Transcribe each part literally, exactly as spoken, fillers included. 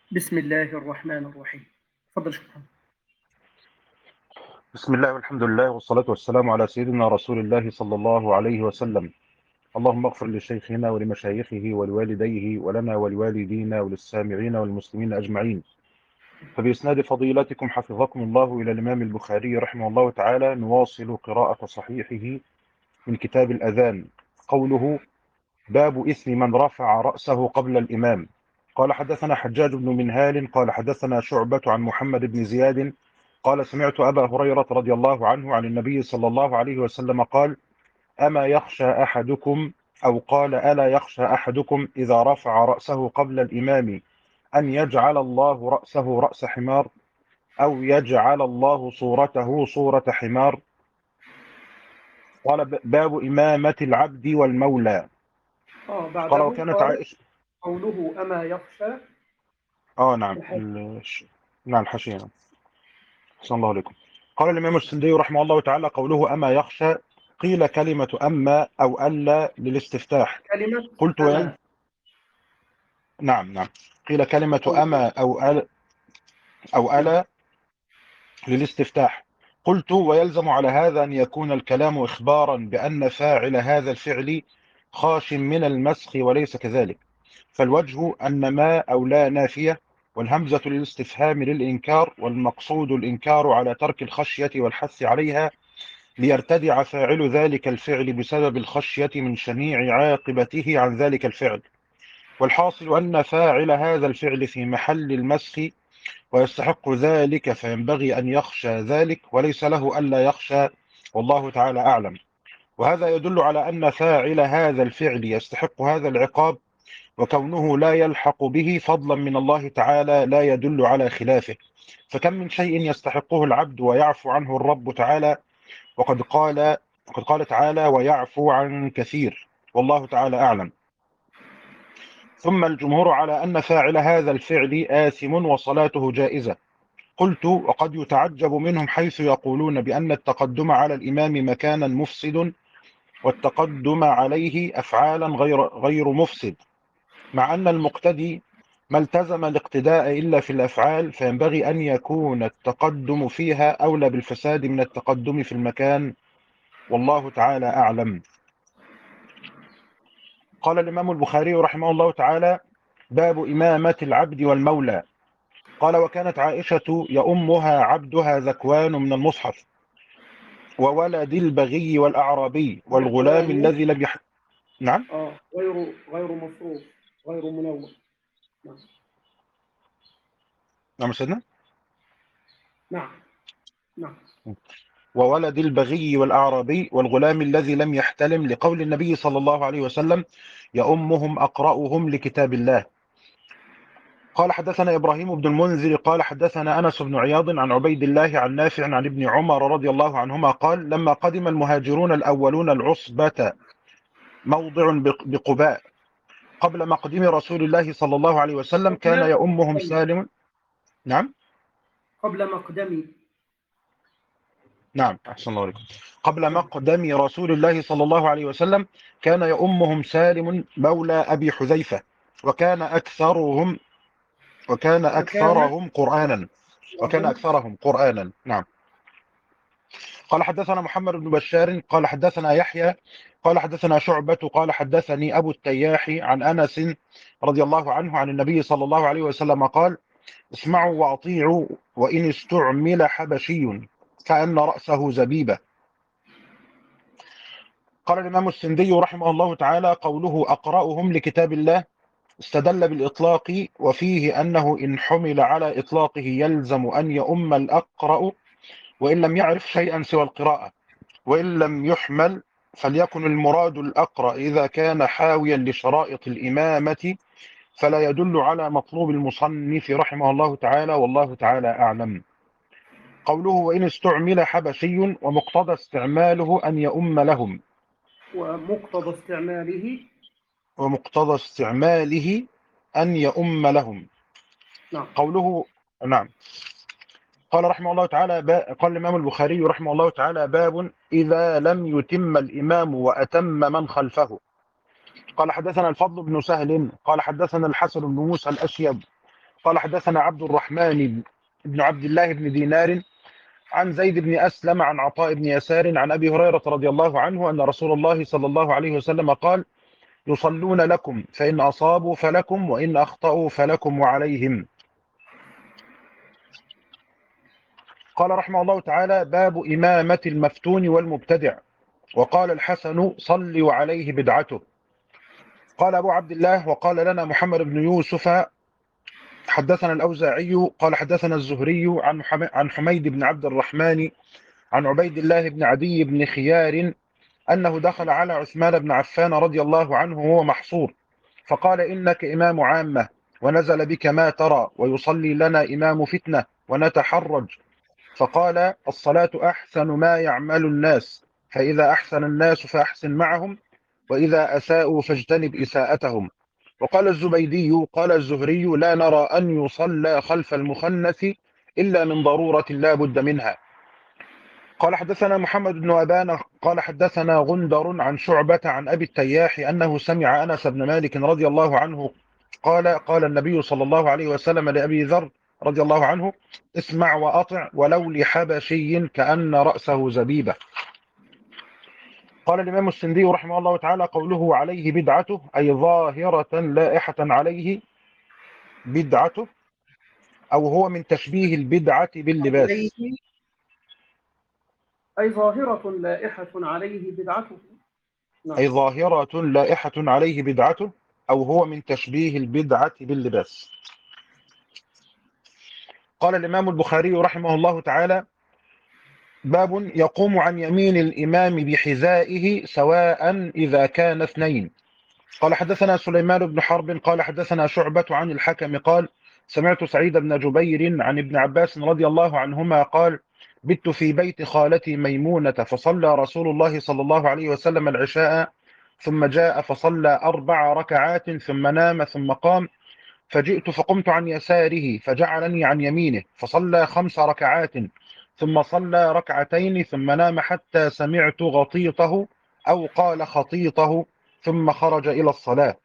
بسم الله الرحمن الرحيم. تفضل شكرا. بسم الله والحمد لله والصلاة والسلام على سيدنا رسول الله صلى الله عليه وسلم. اللهم اغفر لشيخنا ولمشايخه ولوالديه ولنا ولوالدينا وللسامعين والمسلمين أجمعين. فبإسناد فضيلتكم حفظكم الله إلى الإمام البخاري رحمه الله تعالى نواصل قراءة صحيحه من كتاب الأذان. قوله: باب إثم من رفع رأسه قبل الإمام. قال حدثنا حجاج بن منهال قال حدثنا شعبة عن محمد بن زياد قال سمعت أبا هريرة رضي الله عنه عن النبي صلى الله عليه وسلم قال: أما يخشى أحدكم أو قال ألا يخشى أحدكم إذا رفع رأسه قبل الإمام أن يجعل الله رأسه رأس حمار أو يجعل الله صورته صورة حمار. قال: باب إمامة العبد والمولى. آه قال: بعده وكانت قال عائشة. قوله أما يخشى آه نعم الحج. الش... نعم الحشية. أحسن الله عليكم. قال الإمام السندي رحمه الله تعالى: قوله أما يخشى، قيل كلمة أما أو ألا للاستفتاح. كلمة قلت وين؟ أما نعم نعم قيل كلمة أو أما أو أل أو نعم. ألا للاستفتاح. قلت: ويلزم على هذا أن يكون الكلام إخبارا بأن فاعل هذا الفعل خاش من المسخ وليس كذلك، فالوجه أن ما أو لا نافية، والهمزة للاستفهام للإنكار، والمقصود الإنكار على ترك الخشية والحث عليها ليرتدع فاعل ذلك الفعل بسبب الخشية من شنيع عاقبته عن ذلك الفعل. والحاصل أن فاعل هذا الفعل في محل المسخ ويستحق ذلك، فينبغي أن يخشى ذلك وليس له ألا يخشى، والله تعالى أعلم. وهذا يدل على أن فاعل هذا الفعل يستحق هذا العقاب، وكونه لا يلحق به فضلا من الله تعالى لا يدل على خلافه. فكم من شيء يستحقه العبد ويعفو عنه الرب تعالى، وقد قال وقد قال تعالى: ويعفو عن كثير، والله تعالى أعلم. ثم الجمهور على أن فاعل هذا الفعل آثم وصلاته جائزة. قلت: وقد يتعجب منهم حيث يقولون بأن التقدم على الإمام مكانا مفسد والتقدم عليه أفعالا غير غير مفسد، مع أن المقتدي ما التزم الاقتداء إلا في الأفعال، فينبغي أن يكون التقدم فيها أولى بالفساد من التقدم في المكان، والله تعالى أعلم. قال الإمام البخاري رحمه الله تعالى: باب إمامة العبد والمولى. قال: وكانت عائشة يؤمها عبدها ذكوان من المصحف، وولد البغي والأعرابي والغلام ذكوان الذي لم يح... نعم آه غير غير مصروف، غير منون. نعم نعم سيدنا. نعم نعم. وولد البغي والأعرابي والغلام الذي لم يحتلم، لقول النبي صلى الله عليه وسلم: يؤمهم أقرأهم لكتاب الله. قال: حدثنا إبراهيم بن المنذر قال حدثنا أنس بن عياض عن عبيد الله عن نافع عن ابن عمر رضي الله عنهما قال: لما قدم المهاجرون الأولون العصبة موضع بقباء قبل مقدم رسول الله صلى الله عليه وسلم كان قبل يؤمهم مقدمي سالم. نعم قبل مقدمي نعم أحسن الله عليكم. قبل نعم. مقدم رسول الله صلى الله عليه وسلم كان يؤمهم سالم مولى أبي حذيفة، وكان أكثرهم وكان وكان أكثرهم قرآنا وكان وهم أكثرهم قرآنا نعم. قال: حدثنا محمد بن بشار قال حدثنا يحيى قال حدثنا شعبة قال حدثني أبو التياح عن أنس رضي الله عنه عن النبي صلى الله عليه وسلم قال: اسمعوا وأطيعوا وإن استعمل حبشي كأن رأسه زبيبة. قال الإمام السندي رحمه الله تعالى: قوله أقرأهم لكتاب الله استدل بالإطلاق، وفيه أنه إن حمل على إطلاقه يلزم أن يؤم الأقرأ وإن لم يعرف شيئا سوى القراءة، وإن لم يحمل فليكن المراد الأقرأ إذا كان حاويا لشرائط الإمامة، فلا يدل على مطلوب المصنف رحمه الله تعالى، والله تعالى أعلم. قوله وإن استعمل حبشي، ومقتضى استعماله أن يؤم لهم ومقتضى استعماله. ومقتضى استعماله أن يؤم لهم. نعم. قوله نعم. قال رحمه الله تعالى با... قال الإمام البخاري رحمه الله تعالى: باب إذا لم يتم الإمام وأتم من خلفه. قال: حدثنا الفضل بن سهل قال حدثنا الحسن بن موسى الأشيب قال حدثنا عبد الرحمن بن عبد الله بن دينار عن زيد بن أسلم عن عطاء بن يسار عن أبي هريرة رضي الله عنه أن رسول الله صلى الله عليه وسلم قال: يصلون لكم فإن أصابوا فلكم وإن أخطأوا فلكم وعليهم. قال رحمه الله تعالى: باب إمامة المفتون والمبتدع. وقال الحسن: صل وعليه بدعته. قال أبو عبد الله: وقال لنا محمد بن يوسف حدثنا الأوزاعي قال حدثنا الزهري عن عن حميد بن عبد الرحمن عن عبيد الله بن عدي بن خيار أنه دخل على عثمان بن عفان رضي الله عنه وهو محصور، فقال: إنك إمام عامة ونزل بك ما ترى، ويصلي لنا إمام فتنة ونتحرج. فقال: الصلاة أحسن ما يعمل الناس، فإذا أحسن الناس فأحسن معهم، وإذا أساءوا فاجتنب إساءتهم. وقال الزبيدي قال الزهري: لا نرى أن يصلى خلف المخنث إلا من ضرورة لا بد منها. قال حدثنا محمد بن أبان قال حدثنا غندر عن شعبة عن أبي التياح أنه سمع أنس بن مالك رضي الله عنه قال: قال النبي صلى الله عليه وسلم لأبي ذر رضي الله عنه: اسمع وأطع ولو لحبشي كأن رأسه زبيبة. قال الإمام السندي رحمه الله تعالى: قوله عليه بدعته أي ظاهرة لائحة عليه بدعته، أو هو من تشبيه البدعة باللباس. عليه أي ظاهرة لائحة عليه بدعته. نعم. أي ظاهرة لائحة عليه بدعته، أو هو من تشبيه البدعة باللباس. قال الإمام البخاري رحمه الله تعالى: باب يقوم عن يمين الإمام بحذائه سواء إذا كان اثنين. قال حدثنا سليمان بن حرب قال حدثنا شعبة عن الحكم قال: سمعت سعيد بن جبير عن ابن عباس رضي الله عنهما قال: بت في بيت خالتي ميمونة فصلى رسول الله صلى الله عليه وسلم العشاء، ثم جاء فصلى أربع ركعات ثم نام ثم قام، فجئت فقمت عن يساره فجعلني عن يمينه فصلى خمس ركعات ثم صلى ركعتين ثم نام حتى سمعت غطيطه أو قال خطيطه ثم خرج إلى الصلاة.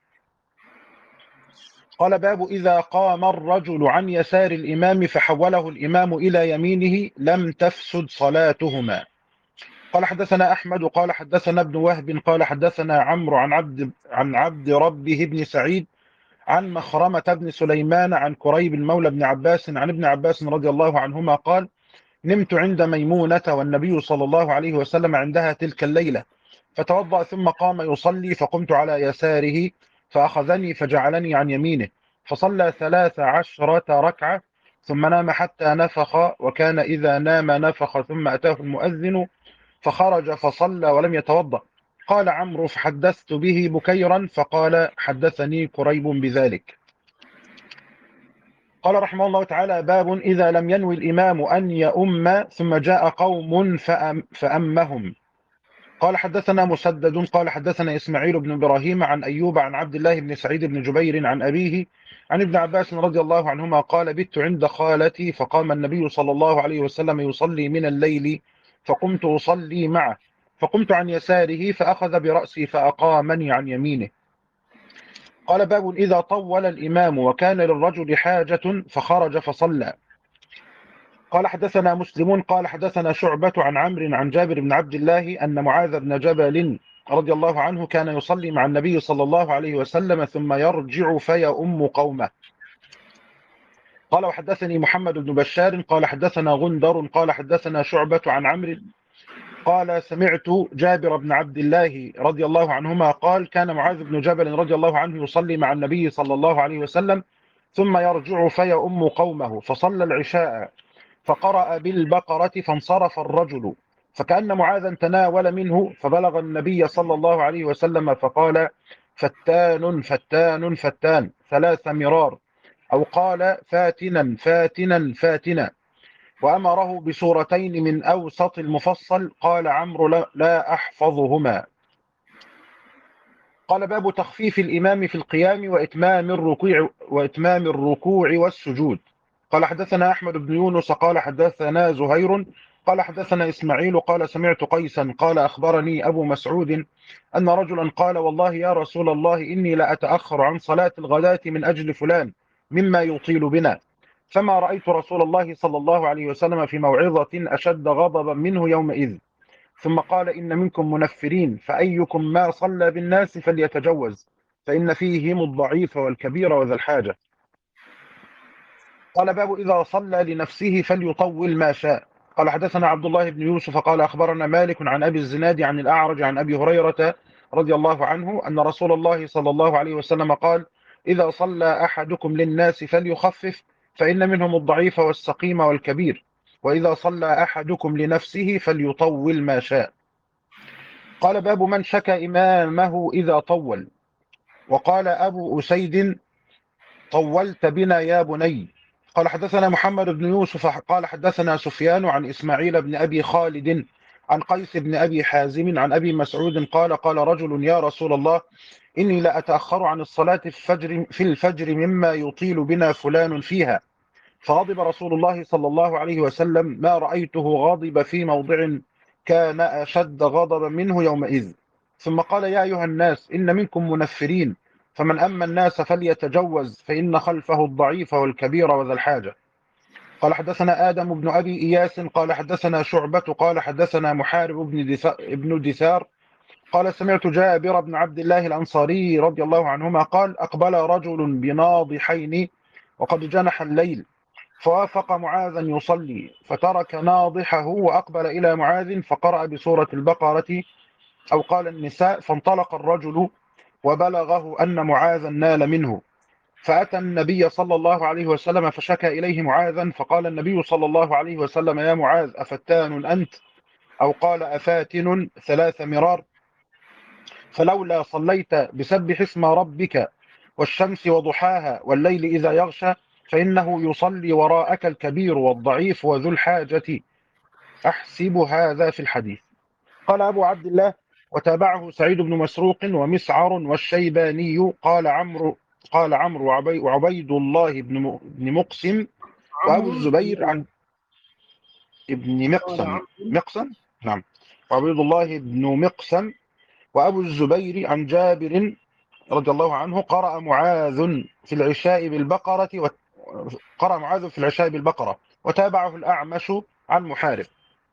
قال: باب إذا قام الرجل عن يسار الإمام فحوله الإمام إلى يمينه لم تفسد صلاتهما. قال حدثنا أحمد قال حدثنا ابن وهب قال حدثنا عمرو عن عبد عن عبد ربه بن سعيد عن مخرمة بن سليمان عن كريب مولى بن عباس عن ابن عباس رضي الله عنهما قال: نمت عند ميمونة والنبي صلى الله عليه وسلم عندها تلك الليلة، فتوضأ ثم قام يصلي، فقمت على يساره فأخذني فجعلني عن يمينه، فصلى ثلاث عشرة ركعة ثم نام حتى نفخ، وكان إذا نام نفخ، ثم أتاه المؤذن فخرج فصلى ولم يتوضأ. قال عمرو: فحدثت به بكيرا فقال: حدثني كريب بذلك. قال رحمه الله تعالى: باب إذا لم ينوي الإمام أن يؤم ثم جاء قوم فأم فأمهم. قال حدثنا مسدد قال حدثنا إسماعيل بن إبراهيم عن أيوب عن عبد الله بن سعيد بن جبير عن أبيه عن ابن عباس رضي الله عنهما قال: بت عند خالتي فقام النبي صلى الله عليه وسلم يصلي من الليل، فقمت أصلي معه، فقمت عن يساره فأخذ برأسي فأقامني عن يمينه. قال: باب إذا طول الإمام وكان للرجل حاجة فخرج فصلى. قال حدثنا مسلم قال حدثنا شعبة عن عمرو عن جابر بن عبد الله أن معاذ بن جبل رضي الله عنه كان يصلي مع النبي صلى الله عليه وسلم ثم يرجع فيؤم قومه. قال: وحدثني محمد بن بشار قال حدثنا غندر قال حدثنا شعبة عن عمرو قال: سمعت جابر بن عبد الله رضي الله عنهما قال: كان معاذ بن جبل رضي الله عنه يصلي مع النبي صلى الله عليه وسلم ثم يرجع فيؤم قومه، فصلى العشاء فقرأ بالبقرة فانصرف الرجل، فكأن معاذا تناول منه، فبلغ النبي صلى الله عليه وسلم فقال: فتان فتان فتان ثلاث مرار، أو قال: فاتنا فاتنا فاتنا، وأمره بسورتين من أوسط المفصل. قال عمرو: لا, لا أحفظهما. قال: باب تخفيف الإمام في القيام وإتمام الركوع وإتمام الركوع والسجود. قال حدثنا أحمد بن يونس قال حدثنا زهير قال حدثنا إسماعيل قال: سمعت قيسا قال: أخبرني أبو مسعود أن رجلا قال: والله يا رسول الله إني لأتأخر عن صلاة الغداة من أجل فلان، مما يطيل بنا، فما رأيت رسول الله صلى الله عليه وسلم في موعظة أشد غضبا منه يومئذ. ثم قال: إن منكم منفرين، فأيكم ما صلى بالناس فليتجوز، فإن فيهم الضعيف والكبير وذا الحاجة. قال: باب إذا صلى لنفسه فليطول ما شاء. قال: حدثنا عبد الله بن يوسف قال أخبرنا مالك عن أبي الزناد عن الأعرج عن أبي هريرة رضي الله عنه أن رسول الله صلى الله عليه وسلم قال: إذا صلى أحدكم للناس فليخفف، فإن منهم الضعيف والسقيم والكبير، وإذا صلى أحدكم لنفسه فليطول ما شاء. قال: باب من شكى إمامه إذا طول. وقال أبو أسيد: طولت بنا يا بني. قال: حدثنا محمد بن يوسف قال حدثنا سفيان عن إسماعيل بن أبي خالد عن قيس بن أبي حازم عن أبي مسعود قال: قال رجل: يا رسول الله، إني لأتأخر عن الصلاة في الفجر, في الفجر مما يطيل بنا فلان فيها. فغضب رسول الله صلى الله عليه وسلم: ما رأيته غاضب في موضع كان أشد غضبا منه يومئذ. ثم قال: يا أيها الناس، إن منكم منفرين، فمن أما الناس فليتجوز، فإن خلفه الضعيف والكبير وذا الحاجة. قال: حدثنا آدم بن أبي إياس قال حدثنا شعبة قال حدثنا محارب بن دثار قال: سمعت جابر بن عبد الله الأنصاري رضي الله عنهما قال: أقبل رجل بناضحين وقد جنح الليل، فوافق معاذا يصلي، فترك ناضحه وأقبل إلى معاذ فقرأ بسورة البقرة أو قال النساء، فانطلق الرجل وبلغه أن معاذا نال منه، فأتى النبي صلى الله عليه وسلم فشكى إليه معاذا، فقال النبي صلى الله عليه وسلم: يا معاذ، أفتان أنت؟ أو قال: أفاتن ثلاث مرار؟ فلولا صليت بسبح اسم ربك والشمس وضحاها والليل إذا يغشى، فإنه يصلي وراءك الكبير والضعيف وذو الحاجة، أحسب هذا في الحديث. قال أبو عبد الله: وتابعه سعيد بن مسروق ومسعر والشيباني. قال عمرو قال عمرو وعبيد الله بن مقسم وأبو الزبير عن ابن مقسم مقسم نعم وعبيد الله بن مقسم وأبو الزبير عن جابر رضي الله عنه: قرأ معاذ في العشاء بالبقرة و... قرأ معاذ في العشاء بالبقرة وتابعه الأعمش عن محارب.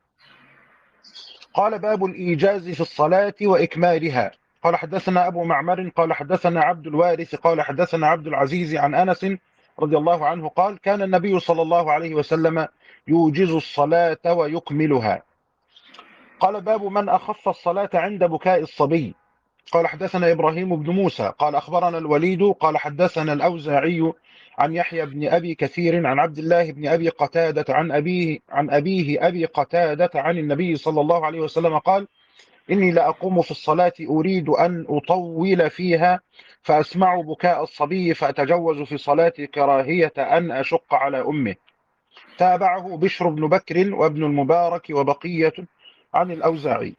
قال: باب الإيجاز في الصلاة وإكمالها. قال: حدثنا أبو معمر قال حدثنا عبد الوارث قال حدثنا عبد العزيز عن أنس رضي الله عنه قال: كان النبي صلى الله عليه وسلم يوجز الصلاة ويكملها. قال: باب من أخف الصلاة عند بكاء الصبي. قال: حدثنا إبراهيم بن موسى قال أخبرنا الوليد قال حدثنا الأوزاعي عن يحيى بن أبي كثير عن عبد الله بن أبي قتادة عن أبيه عن أبيه أبي قتادة عن النبي صلى الله عليه وسلم قال: إني لأقوم في الصلاة أريد أن أطول فيها، فأسمع بكاء الصبي فأتجوز في صلاتي كراهية أن أشق على أمه. تابعه بشر بن بكر وابن المبارك وبقية عن الأوزاعي.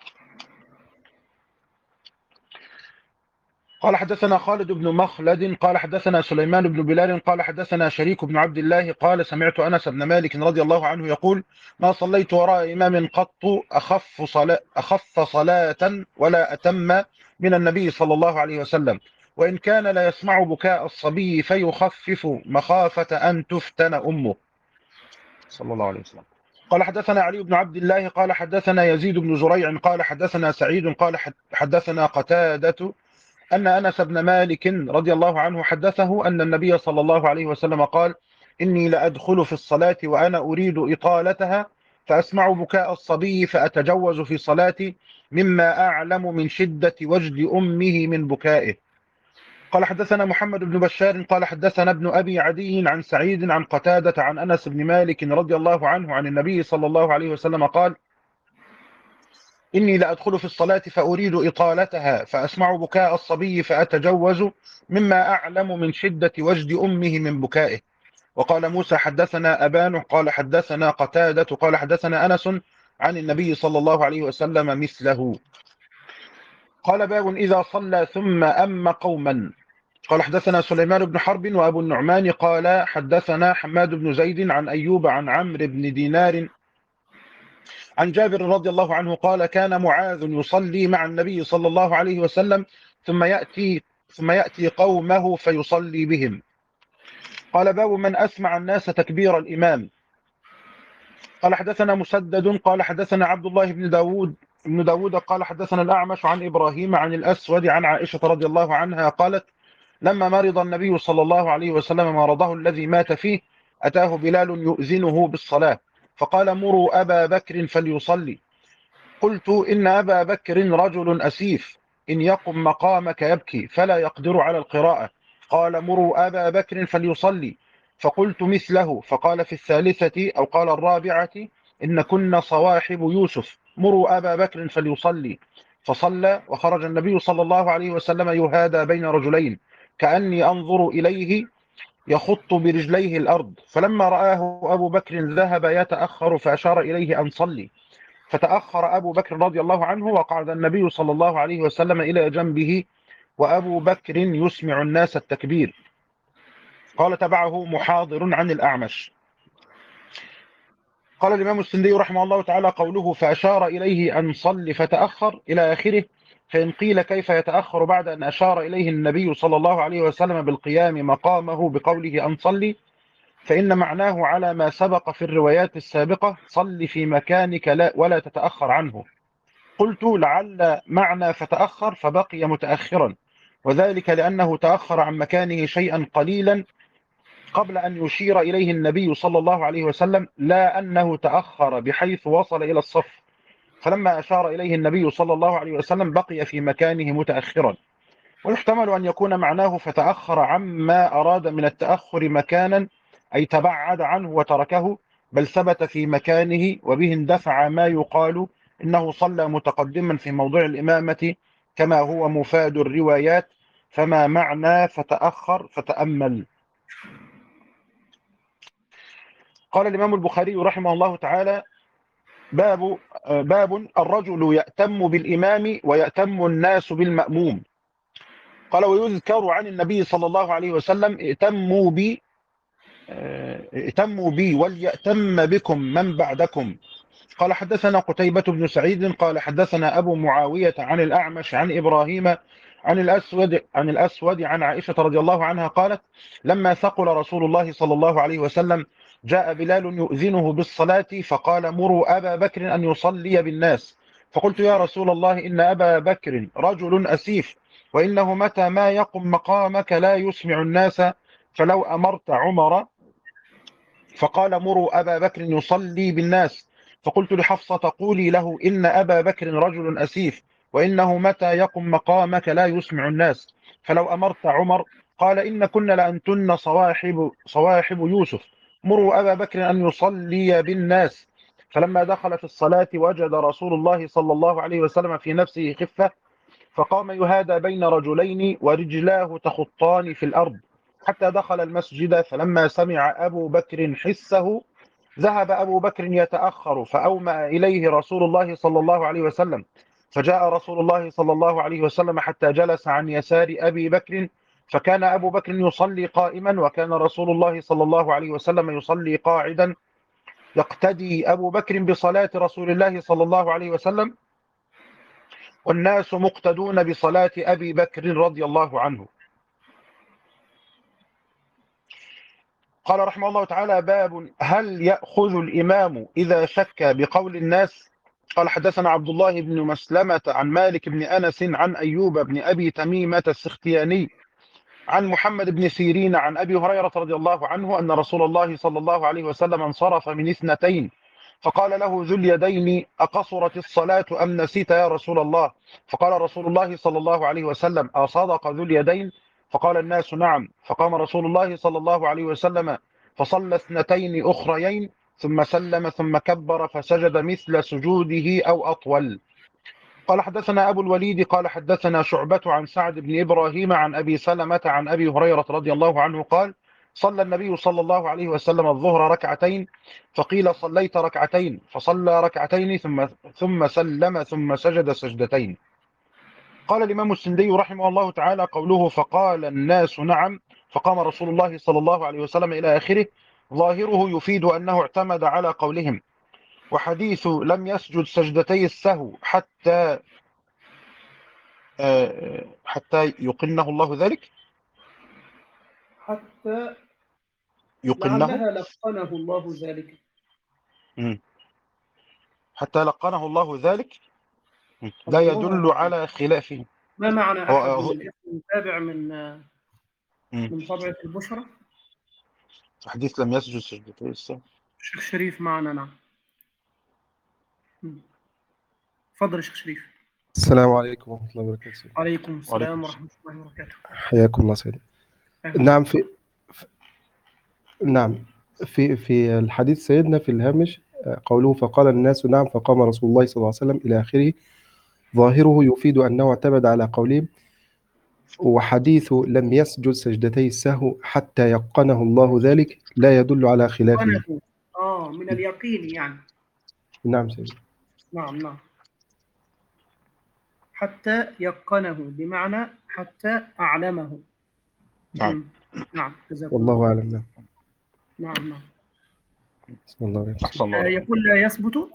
قال: حدثنا خالد بن مخلد قال حدثنا سليمان بن بلال قال حدثنا شريك بن عبد الله قال: سمعت أنس بن مالك رضي الله عنه يقول: ما صليت وراء إمام قط أخف صلاة, أخف صلاة ولا أتم من النبي صلى الله عليه وسلم، وإن كان لا يسمع بكاء الصبي فيخفف مخافة أن تفتن أمه صلى الله عليه وسلم. قال: حدثنا علي بن عبد الله قال حدثنا يزيد بن زريع قال حدثنا سعيد قال حدثنا قتادة أن أنس بن مالك رضي الله عنه حدثه أن النبي صلى الله عليه وسلم قال: إني لأدخل في الصلاة وأنا أريد إطالتها، فأسمع بكاء الصبي فأتجوز في صلاتي مما أعلم من شدة وجد أمه من بكائه. قال: حدثنا محمد بن بشار قال حدثنا ابن أبي عدي عن سعيد عن قتادة عن أنس بن مالك رضي الله عنه عن النبي صلى الله عليه وسلم قال: إني لأدخل في الصلاة فأريد إطالتها، فأسمع بكاء الصبي فأتجوز مما أعلم من شدة وجد أمه من بكائه. وقال موسى: حدثنا أبان قال حدثنا قتادة قال حدثنا أنس عن النبي صلى الله عليه وسلم مثله. قال: باب إذا صلى ثم أم قوما. قال: حدثنا سليمان بن حرب وأبو النعمان قال حدثنا حماد بن زيد عن أيوب عن عمرو بن دينار عن جابر رضي الله عنه قال: كان معاذ يصلي مع النبي صلى الله عليه وسلم ثم يأتي ثم يأتي قومه فيصلي بهم. قال باب من أسمع الناس تكبير الإمام. قال حدثنا مسدد قال حدثنا عبد الله بن داود بن داود قال حدثنا الأعمش عن إبراهيم عن الأسود عن عائشة رضي الله عنها قالت لما مرض النبي صلى الله عليه وسلم مرضه الذي مات فيه أتاه بلال يؤذنه بالصلاة فقال مروا أبا بكر فليصلي. قلت إن أبا بكر رجل أسيف إن يقم مقامك يبكي فلا يقدر على القراءة. قال مروا أبا بكر فليصلي. فقلت مثله. فقال في الثالثة أو قال الرابعة إن كنا صواحب يوسف مروا أبا بكر فليصلي. فصلى وخرج النبي صلى الله عليه وسلم يهادى بين رجلين كأني أنظر إليه يخط برجليه الأرض. فلما رآه أبو بكر ذهب يتأخر فأشار إليه أن صلي فتأخر أبو بكر رضي الله عنه وقعد النبي صلى الله عليه وسلم إلى جنبه وأبو بكر يسمع الناس التكبير. قال تبعه محاضر عن الأعمش. قال الإمام السندي رحمه الله تعالى قوله فأشار إليه أن صل فتأخر إلى آخره. فإن قيل كيف يتأخر بعد أن أشار إليه النبي صلى الله عليه وسلم بالقيام مقامه بقوله أن صلي فإن معناه على ما سبق في الروايات السابقة صل في مكانك لا ولا تتأخر عنه. قلت لعل معنى فتأخر فبقي متأخرا وذلك لأنه تأخر عن مكانه شيئا قليلا قبل أن يشير إليه النبي صلى الله عليه وسلم لا أنه تأخر بحيث وصل إلى الصف فلما أشار إليه النبي صلى الله عليه وسلم بقي في مكانه متأخرا. ويحتمل أن يكون معناه فتأخر عما أراد من التأخر مكانا أي تبعد عنه وتركه بل ثبت في مكانه وبه اندفع ما يقال إنه صلى متقدما في موضع الإمامة كما هو مفاد الروايات فما معنى فتأخر فتأمل. قال الإمام البخاري رحمه الله تعالى باب باب الرجل يأتم بالإمام ويأتم الناس بالمأموم. قال ويذكر عن النبي صلى الله عليه وسلم ائتموا بي ائتموا بي وليأتم بكم من بعدكم. قال حدثنا قتيبة بن سعيد قال حدثنا أبو معاوية عن الأعمش عن إبراهيم عن الأسود عن الأسود عن عائشة رضي الله عنها قالت لما ثقل رسول الله صلى الله عليه وسلم جاء بلال يؤذنه بالصلاة فقال مروا أبا بكر أن يصلي بالناس. فقلت يا رسول الله إن أبا بكر رجل أسيف وإنه متى ما يقم مقامك لا يسمع الناس فلو أمرت عمر. فقال مروا أبا بكر يصلي بالناس. فقلت لحفصة قولي له إن أبا بكر رجل أسيف وإنه متى يقم مقامك لا يسمع الناس فلو أمرت عمر. قال إن كنا لأنتن صواحب, صواحب يوسف مروا أبا بكر أن يصلي بالناس. فلما دخل في الصلاة وجد رسول الله صلى الله عليه وسلم في نفسه خفة فقام يهادى بين رجلين ورجلاه تخطان في الأرض حتى دخل المسجد. فلما سمع أبو بكر حسه ذهب أبو بكر يتأخر فأومأ إليه رسول الله صلى الله عليه وسلم فجاء رسول الله صلى الله عليه وسلم حتى جلس عن يسار أبي بكر فكان أبو بكر يصلي قائما وكان رسول الله صلى الله عليه وسلم يصلي قاعدا يقتدي أبو بكر بصلاة رسول الله صلى الله عليه وسلم والناس مقتدون بصلاة أبي بكر رضي الله عنه. قال رحمه الله تعالى باب هل يأخذ الإمام إذا شك بقول الناس. قال حدثنا عبد الله بن مسلمة عن مالك بن أنس عن أيوب بن أبي تميمة السختياني عن محمد بن سيرين عن أبي هريرة رضي الله عنه أن رسول الله صلى الله عليه وسلم انصرف من اثنتين فقال له ذو اليدين أقصرت الصلاة أم نسيت يا رسول الله. فقال رسول الله صلى الله عليه وسلم أصدق ذو اليدين. فقال الناس نعم. فقام رسول الله صلى الله عليه وسلم فصلى اثنتين أخريين ثم سلم ثم كبر فسجد مثل سجوده أو أطول. قال حدثنا أبو الوليد قال حدثنا شعبة عن سعد بن إبراهيم عن أبي سلمة عن أبي هريرة رضي الله عنه قال صلى النبي صلى الله عليه وسلم الظهر ركعتين فقيل صليت ركعتين فصلى ركعتين ثم ثم سلم ثم سجد سجدتين. قال الإمام السندي رحمه الله تعالى قوله فقال الناس نعم فقام رسول الله صلى الله عليه وسلم إلى آخره ظاهره يفيد أنه اعتمد على قولهم وحديث لم يسجد سجدتي السهو حتى حتى يقنه الله ذلك حتى يقنه لعلها لقنه الله ذلك. مم. حتى لقنه الله ذلك لا الله يدل أعلم. على خلافه. ما معنى هو أحد هو الاسم تابع من مم. من طبعة البشرى؟ حديث لم يسجد سجدتي السهو. الشيخ شريف معنا. نعم. مم. تفضل الشيخ شريف. السلام عليكم ورحمة الله وبركاته. عليكم السلام وعليكم ورحمة الله وبركاته. حياكم الله سيدي. نعم في نعم في في الحديث سيدنا في الهامش قوله فقال الناس نعم فقام رسول الله صلى الله عليه وسلم إلى آخره، ظاهره يفيد أنه اعتمد على قولهم، وحديث لم يسجد سجدتي السهو حتى يقنه الله ذلك لا يدل على خلافه. آه من اليقين يعني. نعم سيدي. نعم نعم. حتى يقنه بمعنى حتى أعلمه. نعم نعم جزاكم والله الله. أعلم. نعم. نعم نعم. بسم الله الرحمن أحسن الله آه عليكم. يقول لا يثبت.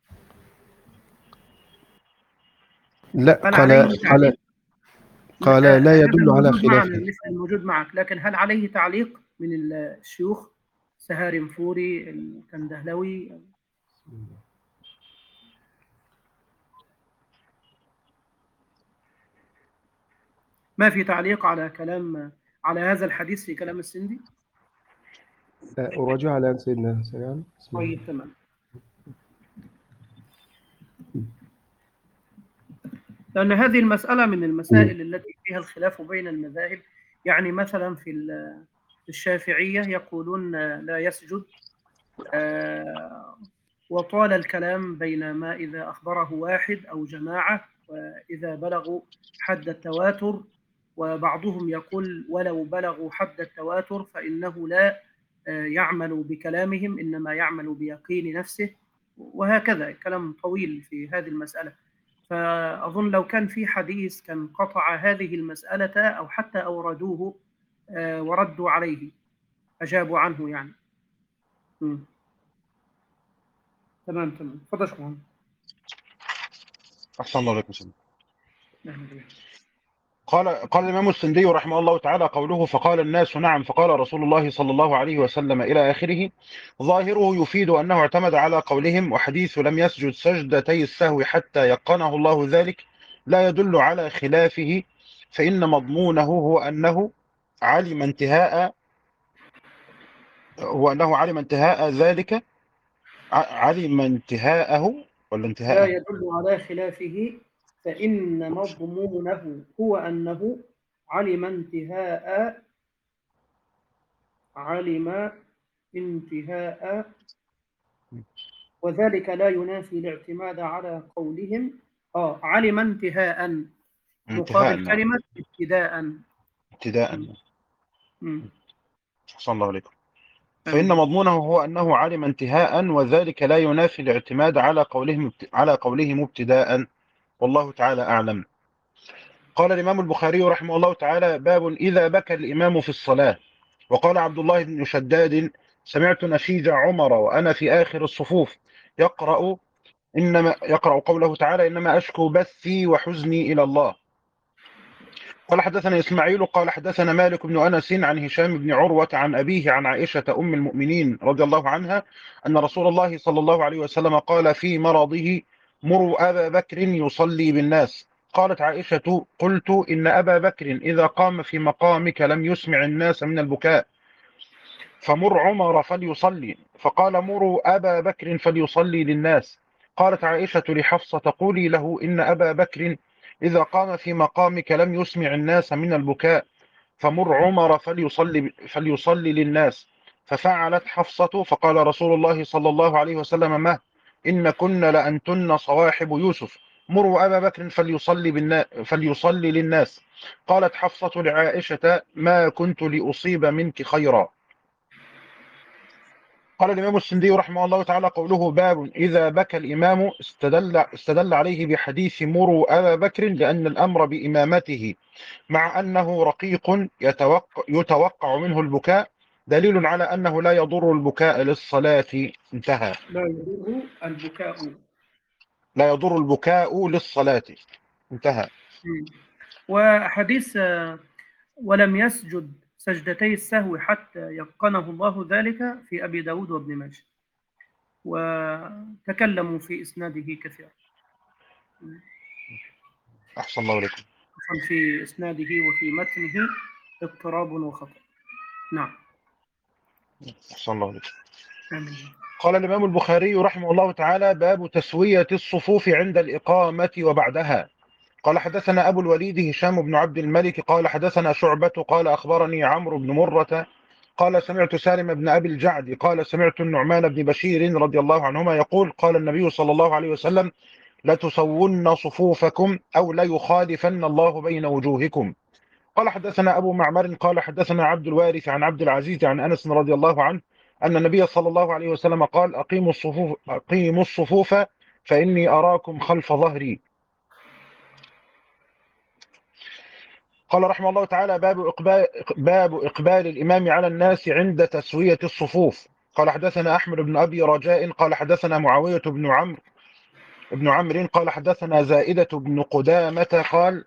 لا هل قال عليه قال تعليق؟ قال آه، لا هذا يدل على الموجود معنا، خلافه. مثل الموجود معك، لكن هل عليه تعليق من الشيوخ؟ سهارم فوري، الكندهلوي. ما في تعليق على كلام على هذا الحديث في كلام السندي؟ أراجع على سيدنا سريعا. طيب تمام. لأن هذه المسألة من المسائل التي فيها الخلاف بين المذاهب. يعني مثلا في الشافعية يقولون لا يسجد، وطال الكلام بين ما إذا أخبره واحد أو جماعة وإذا بلغوا حد التواتر، وبعضهم يقول ولو بلغوا حد التواتر فإنه لا يعمل بكلامهم، إنما يعمل بيقين نفسه، وهكذا كلام طويل في هذه المسألة. فأظن لو كان في حديث كان قطع هذه المسألة أو حتى أوردوه وردوا عليه، أجابوا عنه يعني. م. تمام تمام. تفضل يا محمد. أحسن الله عليكم سيدنا. قال قال الإمام السندي رحمه الله تعالى قوله فقال الناس نعم فقال رسول الله صلى الله عليه وسلم إلى آخره، ظاهره يفيد أنه اعتمد على قولهم، وحديث لم يسجد سجدتي السهو حتى يقنه الله ذلك لا يدل على خلافه، فإن مضمونه هو أنه علم انتهاء وأنه علم انتهاء ذلك علم انتهاءه ولا انتهاءه لا يدل على خلافه، فإن مضمونه هو أنه علم انتهاء علم انتهاء وذلك لا ينافي الاعتماد على قولهم. آه علم انتهاء مقابل كلمة ابتداء. ابتداء. أحسن الله عليكم. فإن أمين. مضمونه هو أنه علم انتهاء وذلك لا ينافي الاعتماد على قولهم على قولهم ابتداء، والله تعالى أعلم. قال الإمام البخاري رحمه الله تعالى باب إذا بكى الإمام في الصلاة. وقال عبد الله بن شداد سمعت نشيج عمر وأنا في آخر الصفوف يقرأ إنما يقرأ قوله تعالى إنما أشكو بثي وحزني إلى الله. قال حدثنا إسماعيل قال حدثنا مالك بن أنس عن هشام بن عروة عن أبيه عن عائشة أم المؤمنين رضي الله عنها أن رسول الله صلى الله عليه وسلم قال في مرضه مروا أبا بكر يصلي بالناس. قالت عائشة قلت إن أبا بكر إذا قام في مقامك لم يسمع الناس من البكاء فمر عمر فليصلي، فقال مروا أبا بكر فليصلي للناس. قالت عائشة لحفصة قولي له إن أبا بكر إذا قام في مقامك لم يسمع الناس من البكاء فمر عمر فليصلي, فليصلي للناس. ففعلت حفصة فقال رسول الله صلى الله عليه وسلم ما إن كن لأنتن صواحب يوسف مروا أبا بكر فليصلي, بالنا فليصلي للناس. قالت حفصة لعائشة ما كنت لأصيب منك خيرا. قال الإمام السندي رحمه الله تعالى قوله باب إذا بكى الإمام استدل, استدل عليه بحديث مروا أبا بكر لأن الأمر بإمامته مع أنه رقيق يتوقع, يتوقع منه البكاء دليل على أنه لا يضر البكاء للصلاة. انتهى. لا يضر البكاء لا يضر البكاء للصلاة. انتهى. وحديث ولم يسجد سجدتي السهو حتى يقنه الله ذلك في أبي داود وابن ماجه، وتكلموا في إسناده كثيرا. أحسن الله إليكم. في إسناده وفي متنه اضطراب وخطأ. نعم. أحسن الله إليكم. آمين. قال الإمام البخاري رحمه الله تعالى: باب تسوية الصفوف عند الإقامة وبعدها. قال حدثنا أبو الوليد هشام بن عبد الملك قال حدثنا شعبة قال أخبرني عمرو بن مرة قال سمعت سالم بن أبي الجعد قال سمعت النعمان بن بشير رضي الله عنهما يقول: قال النبي صلى الله عليه وسلم: لتسون صفوفكم أو ليخالفن الله بين وجوهكم. قال حدثنا أبو معمر قال حدثنا عبد الوارث عن عبد العزيز عن أنس رضي الله عنه أن النبي صلى الله عليه وسلم قال: أقيموا الصفوف, أقيموا الصفوف فإني أراكم خلف ظهري. قال رحمه الله تعالى: باب إقبال, باب إقبال الإمام على الناس عند تسوية الصفوف. قال حدثنا أحمد بن أبي رجاء قال حدثنا معاوية بن عمرو بن عمرو قال حدثنا زائدة بن قدامة قال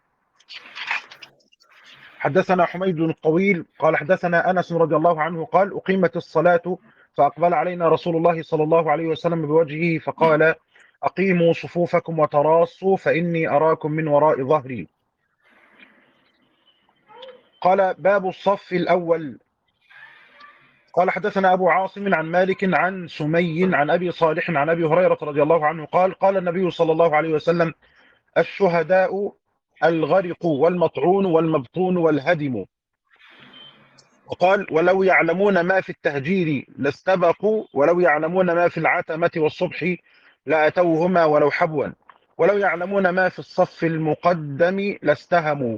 حدثنا حميد الطويل قال حدثنا أنس رضي الله عنه قال: أقيمت الصلاة فأقبل علينا رسول الله صلى الله عليه وسلم بوجهه فقال: أقيموا صفوفكم وتراصوا فإني أراكم من وراء ظهري. قال: باب الصف الأول. قال حدثنا أبو عاصم عن مالك عن سمي عن أبي صالح عن أبي هريرة رضي الله عنه قال: قال النبي صلى الله عليه وسلم: الشهداء الغرق والمطعون والمبطون والهدم. وقال: ولو يعلمون ما في التهجير لاستبقوا ولو يعلمون ما في العتمة والصبح لأتوهما ولو حبوا ولو يعلمون ما في الصف المقدم لاستهموا.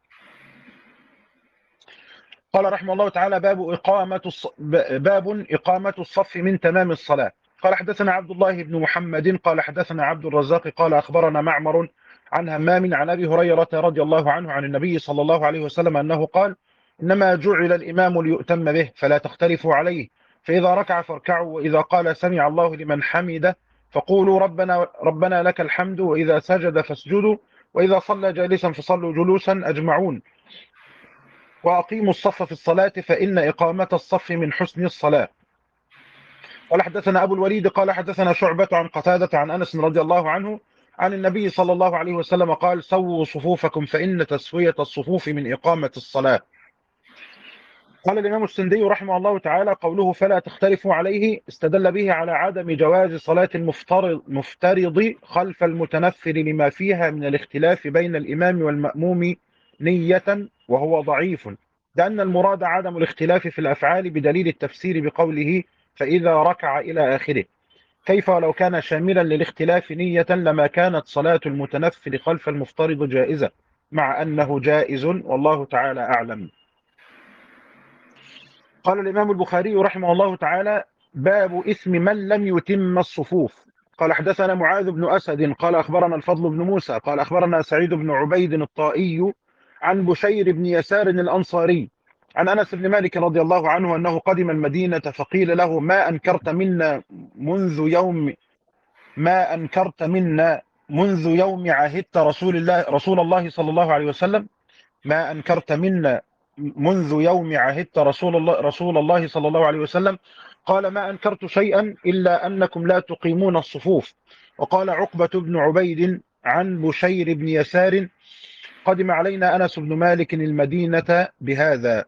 قال رحمه الله تعالى: باب إقامة الص... باب إقامة الصف من تمام الصلاة. قال حدثنا عبد الله بن محمد قال حدثنا عبد الرزاق قال أخبرنا معمر عن همام عن أبي هريرة رضي الله عنه عن النبي صلى الله عليه وسلم أنه قال: إنما جعل الإمام ليؤتم به فلا تختلفوا عليه، فإذا ركع فاركعوا، وإذا قال سمع الله لمن حمده فقولوا ربنا ربنا لك الحمد، وإذا سجد فاسجدوا، وإذا صلى جالسا فصلوا جلوسا أجمعون، وأقيموا الصف في الصلاة فإن إقامة الصف من حسن الصلاة. قال حدثنا أبو الوليد قال حدثنا شعبة عن قتادة عن أنس رضي الله عنه عن النبي صلى الله عليه وسلم قال: سووا صفوفكم فإن تسوية الصفوف من إقامة الصلاة. قال الإمام السندي رحمه الله تعالى: قوله فلا تختلفوا عليه استدل به على عدم جواز صلاة المفترض مفترض خلف المتنفل لما فيها من الاختلاف بين الإمام والمأموم نية، وهو ضعيف، لأن المراد عدم الاختلاف في الأفعال بدليل التفسير بقوله فإذا ركع إلى آخره، كيف ولو كان شاملا للاختلاف نية لما كانت صلاة المتنفل خلف المفترض جائزة، مع أنه جائز والله تعالى أعلم. قال الإمام البخاري رحمه الله تعالى: باب إثم من لم يتم الصفوف. قال حدثنا معاذ بن أسد قال أخبرنا الفضل بن موسى قال أخبرنا سعيد بن عبيد الطائي عن بشير بن يسار الأنصاري عن أنس بن مالك رضي الله عنه أنه قدم المدينة فقيل له: ما أنكرت منا منذ يوم ما أنكرت منا منذ يوم عهدت رسول الله رسول الله صلى الله عليه وسلم ما أنكرت منا منذ يوم عهدت رسول الله رسول الله صلى الله عليه وسلم. قال: ما أنكرت شيئا إلا أنكم لا تقيمون الصفوف. وقال عقبة بن عبيد عن بشير بن يسار: قدم علينا أنس بن مالك المدينة بهذا.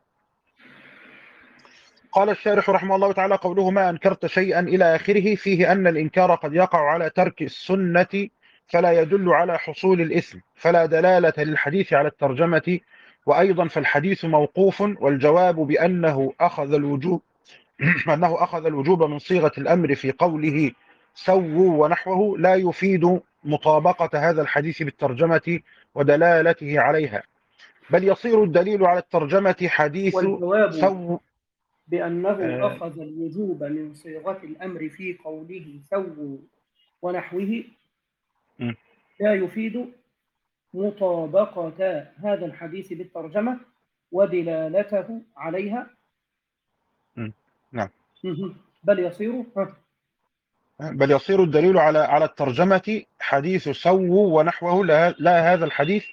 قال الشارح رحمه الله تعالى: قوله ما أنكرت شيئا إلى آخره فيه أن الإنكار قد يقع على ترك السنة فلا يدل على حصول الإثم، فلا دلالة للحديث على الترجمة، وأيضا فالحديث موقوف، والجواب بأنه أخذ الوجوب أنه أخذ الوجوب من صيغة الأمر في قوله سووا ونحوه لا يفيد مطابقة هذا الحديث بالترجمة ودلالته عليها، بل يصير الدليل على الترجمة حديث سو بأنه آه أخذ الوجوب من صيغة الأمر في قوله سووا ونحوه لا يفيد مطابقة هذا الحديث بالترجمة ودلالته عليها. نعم. بل يصير بل يصير الدليل على على الترجمة حديث سووا ونحوه، لا, لا هذا الحديث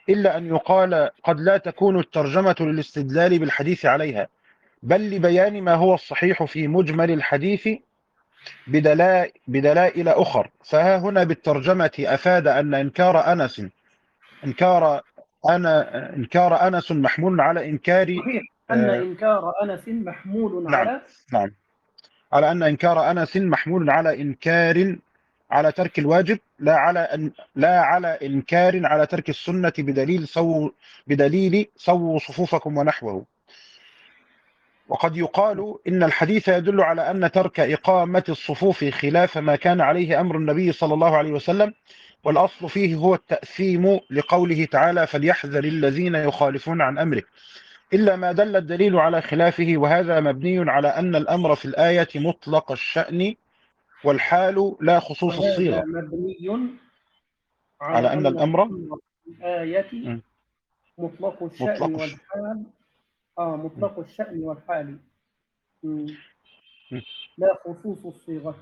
إلا أن يقال قد لا تكون الترجمة للاستدلال بالحديث عليها، بل لبيان ما هو الصحيح في مجمل الحديث بدلائل, بدلائل أخر. فها هنا بالترجمة أفاد أن إنكار أنس إنكار أنا إنكار أنس محمول على إنكار صحيح أن آه إنكار أنس محمول نعم على نعم على أن إنكار أنس محمول على إنكار على ترك الواجب، لا على أن لا على إنكار على ترك السنة بدليل سو بدليل سووا صفوفكم ونحوه. وقد يقال إن الحديث يدل على أن ترك إقامة الصفوف خلاف ما كان عليه أمر النبي صلى الله عليه وسلم، والأصل فيه هو التأثيم لقوله تعالى فليحذر الذين يخالفون عن أمره، إلا ما دل الدليل على خلافه، وهذا مبني على أن الأمر في الآية مطلق الشأن والحال لا خصوص وهذا الصيغة. مبني على على أن أن الأمر الأمر في الآية م، مطلق الشأن مطلق الشأن. والحال آه م، مطلق الشأن والحال م، م، لا خصوص الصيغة.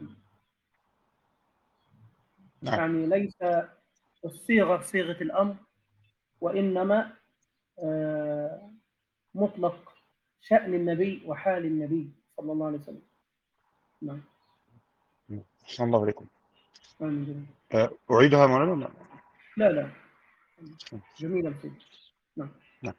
نعم يعني ليس الصيغة صيغة الأمر، وإنما آه مطلق شأن النبي وحال النبي صلى الله عليه وسلم. نعم. م، أحسن الله عليكم. آمين. أه، أعيدها مولانا؟ لا لا جميل الفيلم. نعم. نعم.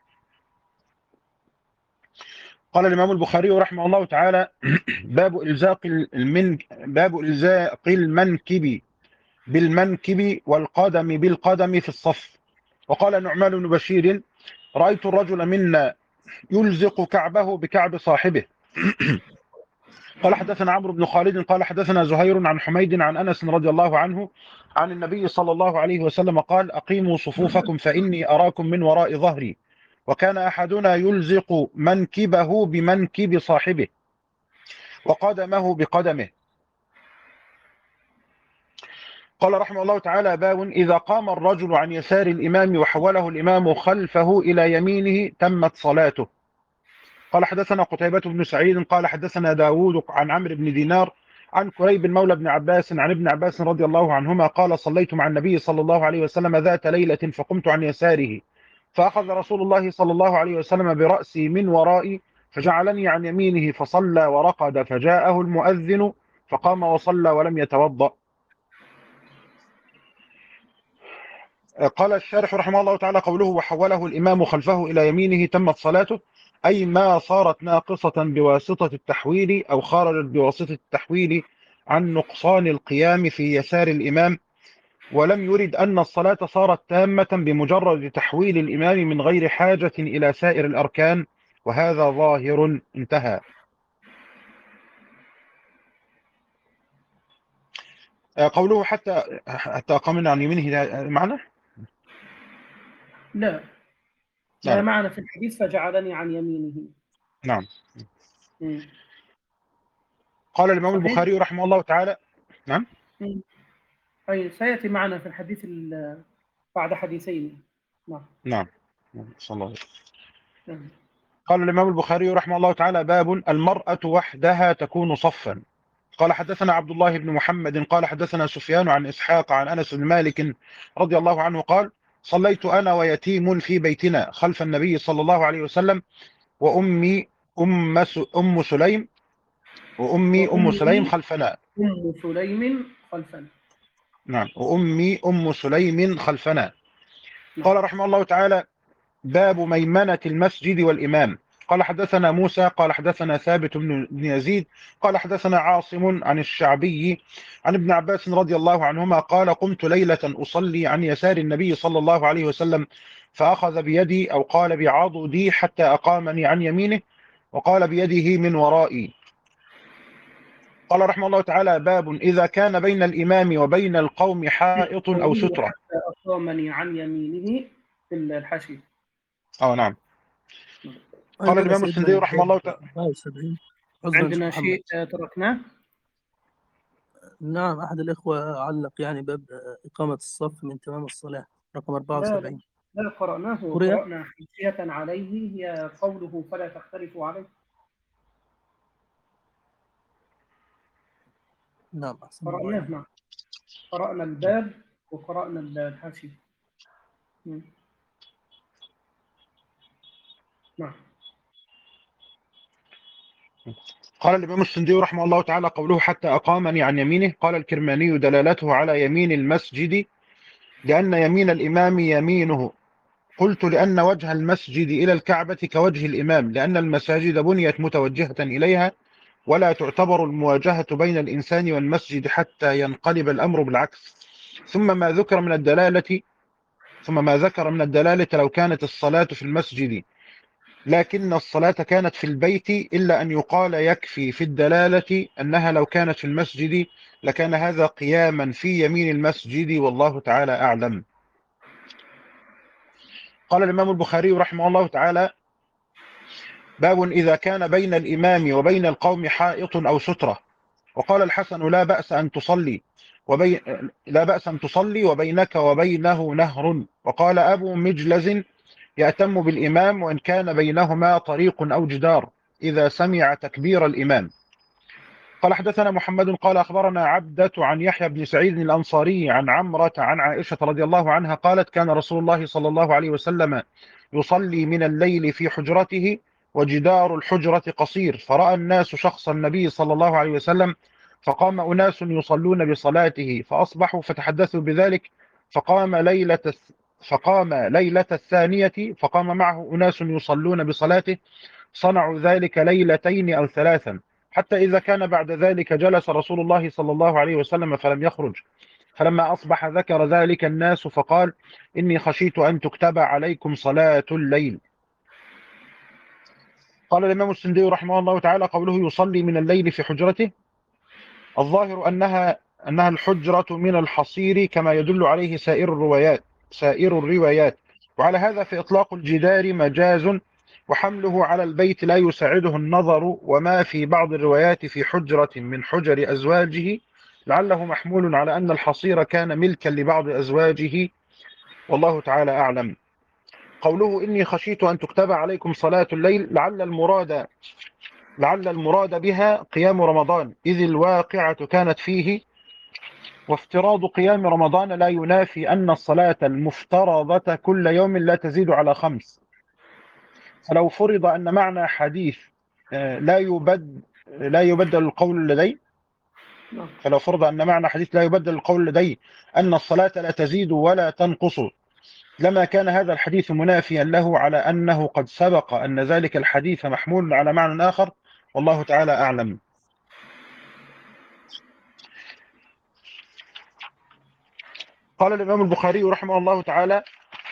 قال الإمام البخاري رحمه الله تعالى باب إلزاق المن باب إلزاق المنكب بالمنكب والقدم بالقدم في الصف. وقال نعمان بن بشير رأيت الرجل منا يلزق كعبه بكعب صاحبه. قال حدثنا عمرو بن خالد قال حدثنا زهير عن حميد عن أنس رضي الله عنه عن النبي صلى الله عليه وسلم قال أقيموا صفوفكم فإني أراكم من وراء ظهري. وكان أحدنا يلزق منكبه بمنكب صاحبه وقدمه بقدمه. قال رحمه الله تعالى باب إذا قام الرجل عن يسار الإمام وحوله الإمام خلفه إلى يمينه تمت صلاته. قال حدثنا قتيبة بن سعيد قال حدثنا داود عن عمرو بن دينار عن كريب مولى بن عباس عن ابن عباس رضي الله عنهما قال صليت مع النبي صلى الله عليه وسلم ذات ليلة فقمت عن يساره، فأخذ رسول الله صلى الله عليه وسلم برأسي من ورائي فجعلني عن يمينه فصلى ورقد، فجاءه المؤذن فقام وصلى ولم يتوضأ. قال الشارح رحمه الله تعالى قوله وحوله الإمام خلفه إلى يمينه تمت صلاته، أي ما صارت ناقصة بواسطة التحويل أو خرجت بواسطة التحويل عن نقصان القيام في يسار الإمام، ولم يرد أن الصلاة صارت تامة بمجرد تحويل الإمام من غير حاجة إلى سائر الأركان، وهذا ظاهر. انتهى. قوله حتى حتى أقامنا عن يمينه معنى؟ لا لا نعم معنى في الحديث فجعلني عن يمينه. نعم. مم. قال الإمام صحيح. البخاري رحمه الله تعالى نعم مم. أي سيأتي معنا في الحديث بعد حديثين. نعم. نعم صلى الله عليه وسلم. نعم. قال الإمام البخاري رحمه الله تعالى باب المرأة وحدها تكون صفا. قال حدثنا عبد الله بن محمد قال حدثنا سفيان عن إسحاق عن أنس بن مالك رضي الله عنه قال صليت أنا ويتيم في بيتنا خلف النبي صلى الله عليه وسلم وأمي أم, أم سليم وأمي أم سليم وأمي خلفنا. أم سليم خلفنا. نعم وأمي أم سليم خلفنا. نعم. قال رحمه الله تعالى باب ميمنة المسجد والإمام. قال حدثنا موسى قال حدثنا ثابت بن يزيد قال حدثنا عاصم عن الشعبي عن ابن عباس رضي الله عنهما قال قمت ليلة أصلي عن يسار النبي صلى الله عليه وسلم فأخذ بيدي أو قال بعضدي حتى أقامني عن يمينه وقال بيده من ورائي. قال رحمه الله تعالى باب إذا كان بين الإمام وبين القوم حائط أو قوله سترة. حتى أقامني عن يمينه في الحاشية. اه نعم. قال عندنا الإمام سيدنا السندي رحمه الله تعالى أربعة وسبعين. عذرا عندنا محمد. شيء تركناه. نعم أحد الإخوة علق يعني باب إقامة الصف من تمام الصلاة رقم أربعة وسبعين. لا لا قرأناه قرئ؟ قرأنا حاشية عليه هي قوله فلا تختلفوا عليه. نعم أحسن الله قرأناه. نعم قرأنا الباب وقرأنا الحاشية. مم. نعم. قال الإمام السندي رحمه الله تعالى قوله حتى أقامني عن يمينه. قال الكرماني دلالته على يمين المسجد لأن يمين الإمام يمينه. قلت لأن وجه المسجد إلى الكعبة كوجه الإمام، لأن المساجد بنيت متوجهة إليها، ولا تعتبر المواجهة بين الإنسان والمسجد حتى ينقلب الأمر بالعكس. ثم ما ذكر من الدلالة ثم ما ذكر من الدلالة لو كانت الصلاة في المسجد لكن الصلاة كانت في البيت، إلا أن يقال يكفي في الدلالة أنها لو كانت في المسجد لكان هذا قياما في يمين المسجد، والله تعالى أعلم. قال الإمام البخاري رحمه الله تعالى باب إذا كان بين الإمام وبين القوم حائط أو سترة. وقال الحسن لا بأس أن تصلي وبي... لا بأس أن تصلي وبينك وبينه نهر. وقال أبو مجلز يأتم بالإمام وإن كان بينهما طريق أو جدار إذا سمع تكبير الإمام. قال حدثنا محمد قال أخبرنا عبدة عن يحيى بن سعيد الأنصاري عن عمرة عن عائشة رضي الله عنها قالت كان رسول الله صلى الله عليه وسلم يصلي من الليل في حجرته وجدار الحجرة قصير، فرأى الناس شخص النبي صلى الله عليه وسلم فقام أناس يصلون بصلاته فأصبحوا فتحدثوا بذلك، فقام ليلة فقام ليلة الثانية فقام معه أناس يصلون بصلاته، صنعوا ذلك ليلتين أو ثلاثا، حتى إذا كان بعد ذلك جلس رسول الله صلى الله عليه وسلم فلم يخرج. فلما أصبح ذكر ذلك الناس فقال إني خشيت أن تكتب عليكم صلاة الليل. قال الإمام السندي رحمه الله تعالى قوله يصلي من الليل في حجرته، الظاهر أنها أنها الحجرة من الحصير كما يدل عليه سائر الروايات سائر الروايات وعلى هذا في إطلاق الجدار مجاز، وحمله على البيت لا يساعده النظر، وما في بعض الروايات في حجرة من حجر أزواجه لعله محمول على أن الحصير كان ملكا لبعض أزواجه، والله تعالى أعلم. قوله إني خشيت أن تكتب عليكم صلاة الليل لعل المراد لعل المراد بها قيام رمضان، إذ الواقعة كانت فيه، وافتراض قيام رمضان لا ينافي أن الصلاة المفترضة كل يوم لا تزيد على خمس. فلو فرض أن معنى حديث لا يبدل لا يبدل القول لدي فلو فرض أن معنى حديث لا يبدل القول لدي أن الصلاة لا تزيد ولا تنقص، لما كان هذا الحديث منافيا له على أنه قد سبق أن ذلك الحديث محمول على معنى آخر، والله تعالى أعلم. قال الإمام البخاري رحمه الله تعالى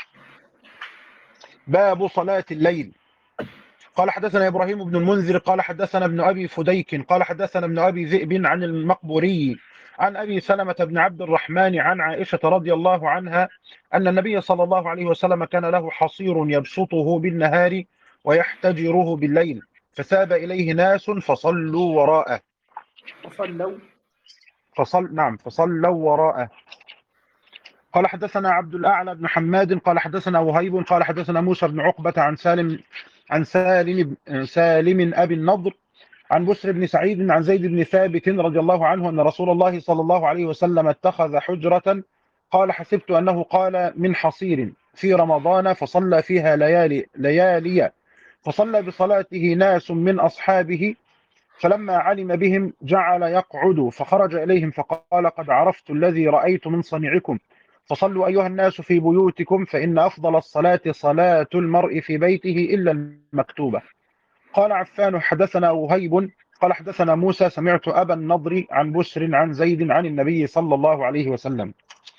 باب صلاة الليل. قال حدثنا إبراهيم بن المنذر قال حدثنا ابن أبي فديك قال حدثنا ابن أبي ذئب عن المقبوري عن أبي سلمة بن عبد الرحمن عن عائشة رضي الله عنها أن النبي صلى الله عليه وسلم كان له حصير يبسطه بالنهار ويحتجره بالليل، فساب إليه ناس فصلوا وراءه فصلوا فصل نعم فصلوا وراءه. قال حدثنا عبد الأعلى بن حماد قال حدثنا وهيب قال حدثنا موسى بن عقبة عن سالم عن سالم سالم أبي النضر عن بسر بن سعيد عن زيد بن ثابت رضي الله عنه أن رسول الله صلى الله عليه وسلم اتخذ حجرة، قال حسبت أنه قال من حصير في رمضان فصلى فيها ليالي ليالي فصلى بصلاته ناس من أصحابه، فلما علم بهم جعل يقعد فخرج إليهم فقال قد عرفت الذي رأيت من صنيعكم، فصلوا أيها الناس في بيوتكم فإن أفضل الصلاة صلاة المرء في بيته إلا المكتوبة. قال عفان حدثنا وهيب قال حدثنا موسى سمعت أبا النضر عن بسر عن زيد عن النبي صلى الله عليه وسلم.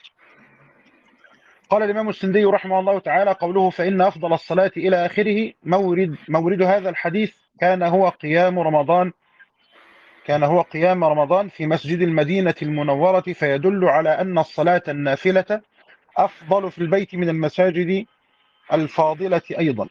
قال الإمام السندي رحمه الله تعالى قوله فإن أفضل الصلاة إلى آخره، مورد, مورد هذا الحديث كان هو قيام رمضان كان هو قيام رمضان في مسجد المدينة المنورة، فيدل على أن الصلاة النافلة أفضل في البيت من المساجد الفاضلة أيضا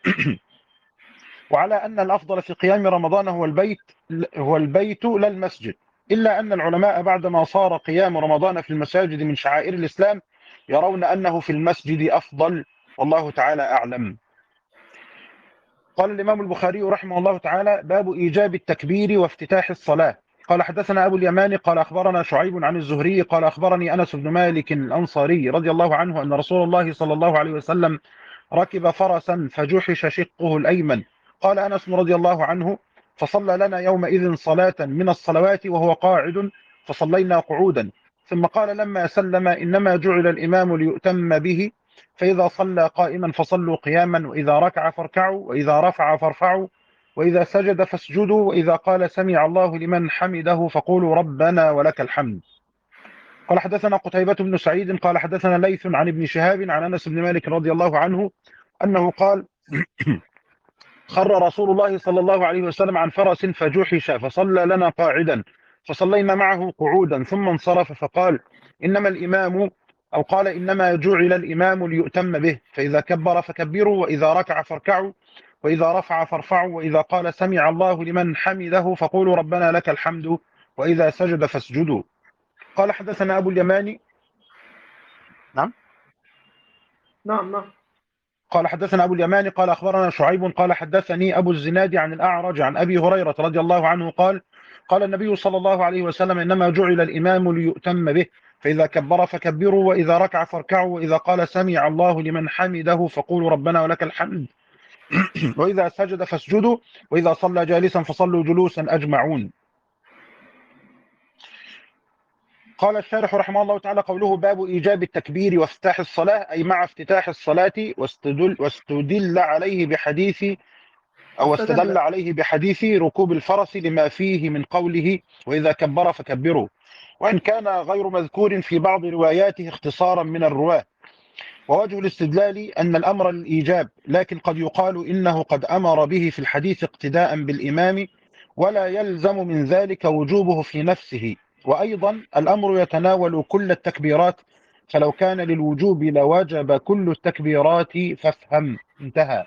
وعلى أن الأفضل في قيام رمضان هو البيت هو البيت لا المسجد، إلا أن العلماء بعدما صار قيام رمضان في المساجد من شعائر الإسلام يرون أنه في المسجد أفضل، والله تعالى أعلم. قال الإمام البخاري رحمه الله تعالى باب إيجاب التكبير وافتتاح الصلاة. قال حدثنا أبو اليمان قال أخبرنا شعيب عن الزهري قال أخبرني أنس بن مالك الأنصاري رضي الله عنه أن رسول الله صلى الله عليه وسلم ركب فرسا فجحش شقه الأيمن. قال أنس رضي الله عنه: فصلى لنا يومئذ صلاة من الصلوات وهو قاعد فصلينا قعودا، ثم قال لما سلم: إنما جعل الإمام ليؤتم به، فإذا صلى قائما فصلوا قياما، وإذا ركع فاركعوا، وإذا رفع فارفعوا، وإذا سجد فاسجدوا، وإذا قال سمع الله لمن حمده فقولوا ربنا ولك الحمد. قال حدثنا قتيبة بن سعيد قال حدثنا ليث عن ابن شهاب عن أنس بن مالك رضي الله عنه أنه قال: خر رسول الله صلى الله عليه وسلم عن فرس فجحش فصلى لنا قاعدا فصلينا معه قعودا، ثم انصرف فقال: إنما الإمام أو قال إنما جعل الإمام ليؤتم به، فإذا كبر فكبروا، وإذا ركع فاركعوا، وإذا رفع فارفعوا، وإذا قال سمع الله لمن حمده فقولوا ربنا لك الحمد، وإذا سجد فاسجدوا. قال حدثنا أبو اليماني نعم نعم نعم قال حدثنا أبو اليماني قال أخبرنا شعيب قال حدثني أبو الزناد عن الأعرج عن أبي هريرة رضي الله عنه قال: قال النبي صلى الله عليه وسلم: إنما جعل الإمام ليؤتم به، فإذا كبر فكبروا، وإذا ركع فاركعوا، وإذا قال سمع الله لمن حمده فقولوا ربنا ولك الحمد، وإذا سجد فاسجدوا، وإذا صلى جالسا فصلوا جلوسا أجمعون. قال الشارح رحمه الله تعالى: قوله باب إيجاب التكبير وافتتاح الصلاة، أي مع افتتاح الصلاة، واستدل, واستدل عليه بحديث أو استدل عليه بحديث ركوب الفرس لما فيه من قوله: وإذا كبر فكبروا، وإن كان غير مذكور في بعض رواياته اختصارا من الرواه. ووجه الاستدلال أن الأمر للإيجاب، لكن قد يقال إنه قد أمر به في الحديث اقتداء بالإمام، ولا يلزم من ذلك وجوبه في نفسه. وأيضا الأمر يتناول كل التكبيرات، فلو كان للوجوب لوجب كل التكبيرات فافهم. انتهى.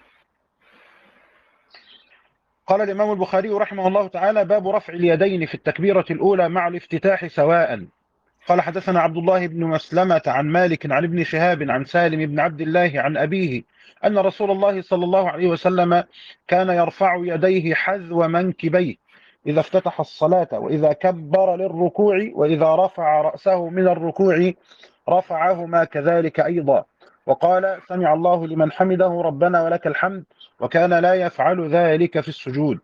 قال الإمام البخاري رحمه الله تعالى: باب رفع اليدين في التكبيرة الأولى مع الافتتاح سواء. قال حدثنا عبد الله بن مسلمة عن مالك عن ابن شهاب عن سالم بن عبد الله عن أبيه أن رسول الله صلى الله عليه وسلم كان يرفع يديه حذو منكبيه إذا افتتح الصلاة، وإذا كبر للركوع، وإذا رفع رأسه من الركوع رفعهما كذلك أيضا، وقال سمع الله لمن حمده ربنا ولك الحمد، وكان لا يفعل ذلك في السجود.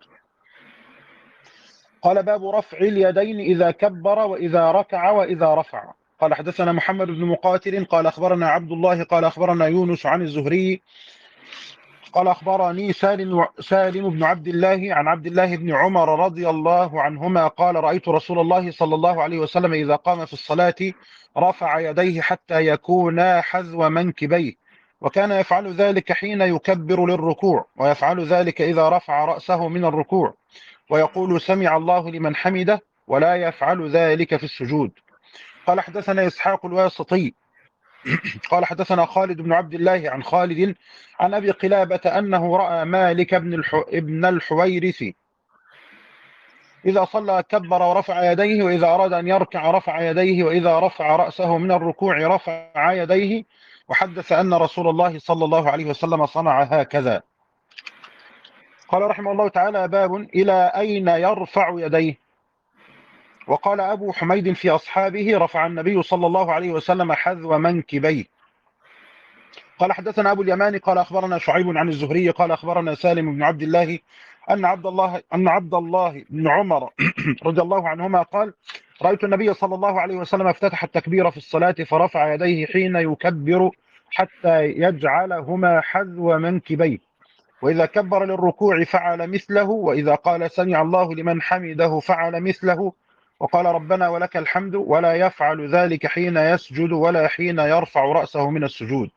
قال باب رفع اليدين إذا كبر وإذا ركع وإذا رفع. قال حدثنا محمد بن مقاتل قال أخبرنا عبد الله قال أخبرنا يونس عن الزهري قال أخبرني سالم, سالم بن عبد الله عن عبد الله بن عمر رضي الله عنهما قال: رأيت رسول الله صلى الله عليه وسلم إذا قام في الصلاة رفع يديه حتى يكونا حذو منكبيه، وكان يفعل ذلك حين يكبر للركوع، ويفعل ذلك إذا رفع رأسه من الركوع، ويقول سمع الله لمن حمده، ولا يفعل ذلك في السجود. قال حدثنا إسحاق الواسطي قال حدثنا خالد بن عبد الله عن خالد عن أبي قلابة أنه رأى مالك بن, الحو... ابن الحويرث إذا صلى كبر ورفع يديه، وإذا أراد أن يركع رفع يديه، وإذا رفع رأسه من الركوع رفع يديه، وحدث أن رسول الله صلى الله عليه وسلم صنع هكذا. قال رحمه الله تعالى: باب إلى أين يرفع يديه. وقال أبو حميد في أصحابه: رفع النبي صلى الله عليه وسلم حذو منكبيه. قال حدثنا أبو اليمان قال أخبرنا شعيب عن الزهري قال أخبرنا سالم بن عبد الله أن عبد الله أن عبد الله بن عمر رضي الله عنهما قال: رأيت النبي صلى الله عليه وسلم افتتح التكبير في الصلاة فرفع يديه حين يكبر حتى يجعلهما حذو منكبيه، وإذا كبر للركوع فعل مثله، وإذا قال سمع الله لمن حمده فعل مثله، وقال ربنا ولك الحمد، ولا يفعل ذلك حين يسجد ولا حين يرفع رأسه من السجود.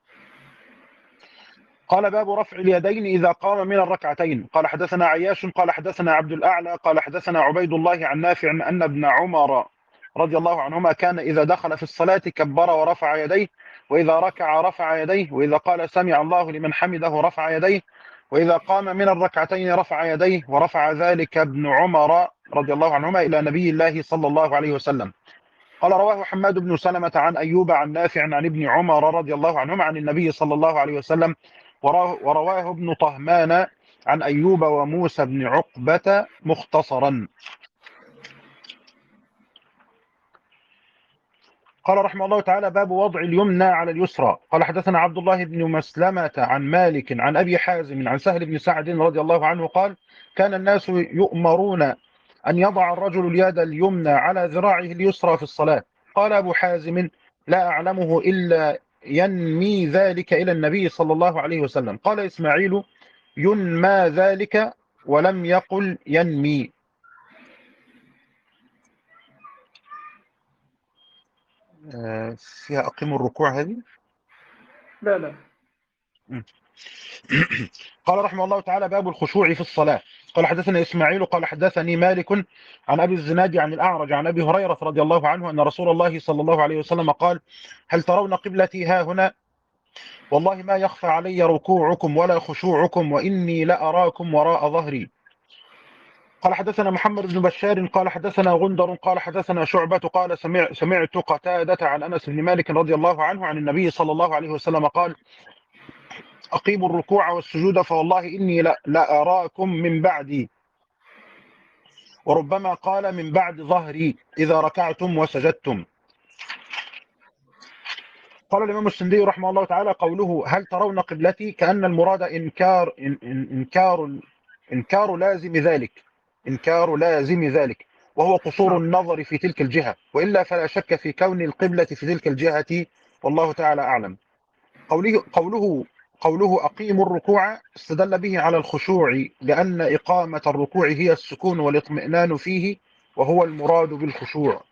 قال باب رفع اليدين إذا قام من الركعتين. قال حدثنا عياش قال حدثنا عبد الأعلى قال حدثنا عبيد الله عن نافع أن ابن عمر رضي الله عنهما كان إذا دخل في الصلاة كبر ورفع يديه، وإذا ركع رفع يديه، وإذا قال سمع الله لمن حمده رفع يديه، وإذا قام من الركعتين رفع يديه، ورفع ذلك ابن عمر رضي الله عنهما إلى نبي الله صلى الله عليه وسلم. قال رواه حماد بن سلمة عن أيوب عن نافع عن ابن عمر رضي الله عنهما عن النبي صلى الله عليه وسلم، ورواه ابن طهمان عن أيوب وموسى بن عقبة مختصرا. قال رحمه الله تعالى: باب وضع اليمنى على اليسرى. قال حدثنا عبد الله بن مسلمة عن مالك عن أبي حازم عن سهل بن سعد رضي الله عنه قال: كان الناس يؤمرون أن يضع الرجل اليد اليمنى على ذراعه اليسرى في الصلاة. قال أبو حازم: لا أعلمه إلا ينمي ذلك إلى النبي صلى الله عليه وسلم. قال إسماعيل: ينمى ذلك، ولم يقل ينمي. آه، فيها أقيم الركوع هذه؟ لا لا. قال رحمه الله تعالى: باب الخشوع في الصلاة. قال حدثنا إسماعيل قال حدثني مالك عن أبي الزناد عن الأعرج عن أبي هريرة رضي الله عنه أن رسول الله صلى الله عليه وسلم قال: هل ترون قبلتي ها هنا؟ والله ما يخفى علي ركوعكم ولا خشوعكم، وإني لأراكم وراء ظهري. قال حدثنا محمد بن بشار قال حدثنا غندر قال حدثنا شعبة قال سمع سمعت قتادة عن أنس بن مالك رضي الله عنه عن النبي صلى الله عليه وسلم قال: أقيموا الركوع والسجود فوالله إني لا أراكم من بعدي. وربما قال: من بعد ظهري إذا ركعتم وسجدتم. قال الإمام السندي رحمه الله تعالى: قوله هل ترون قبلتي كأن المراد إنكار إن إنكار إنكار لازم ذلك إنكار لازم ذلك وهو قصور النظر في تلك الجهة، وإلا فلا شك في كون القبلة في تلك الجهة، والله تعالى أعلم. قوله قوله قوله أقيموا الركوع استدل به على الخشوع، لأن إقامة الركوع هي السكون والاطمئنان فيه، وهو المراد بالخشوع.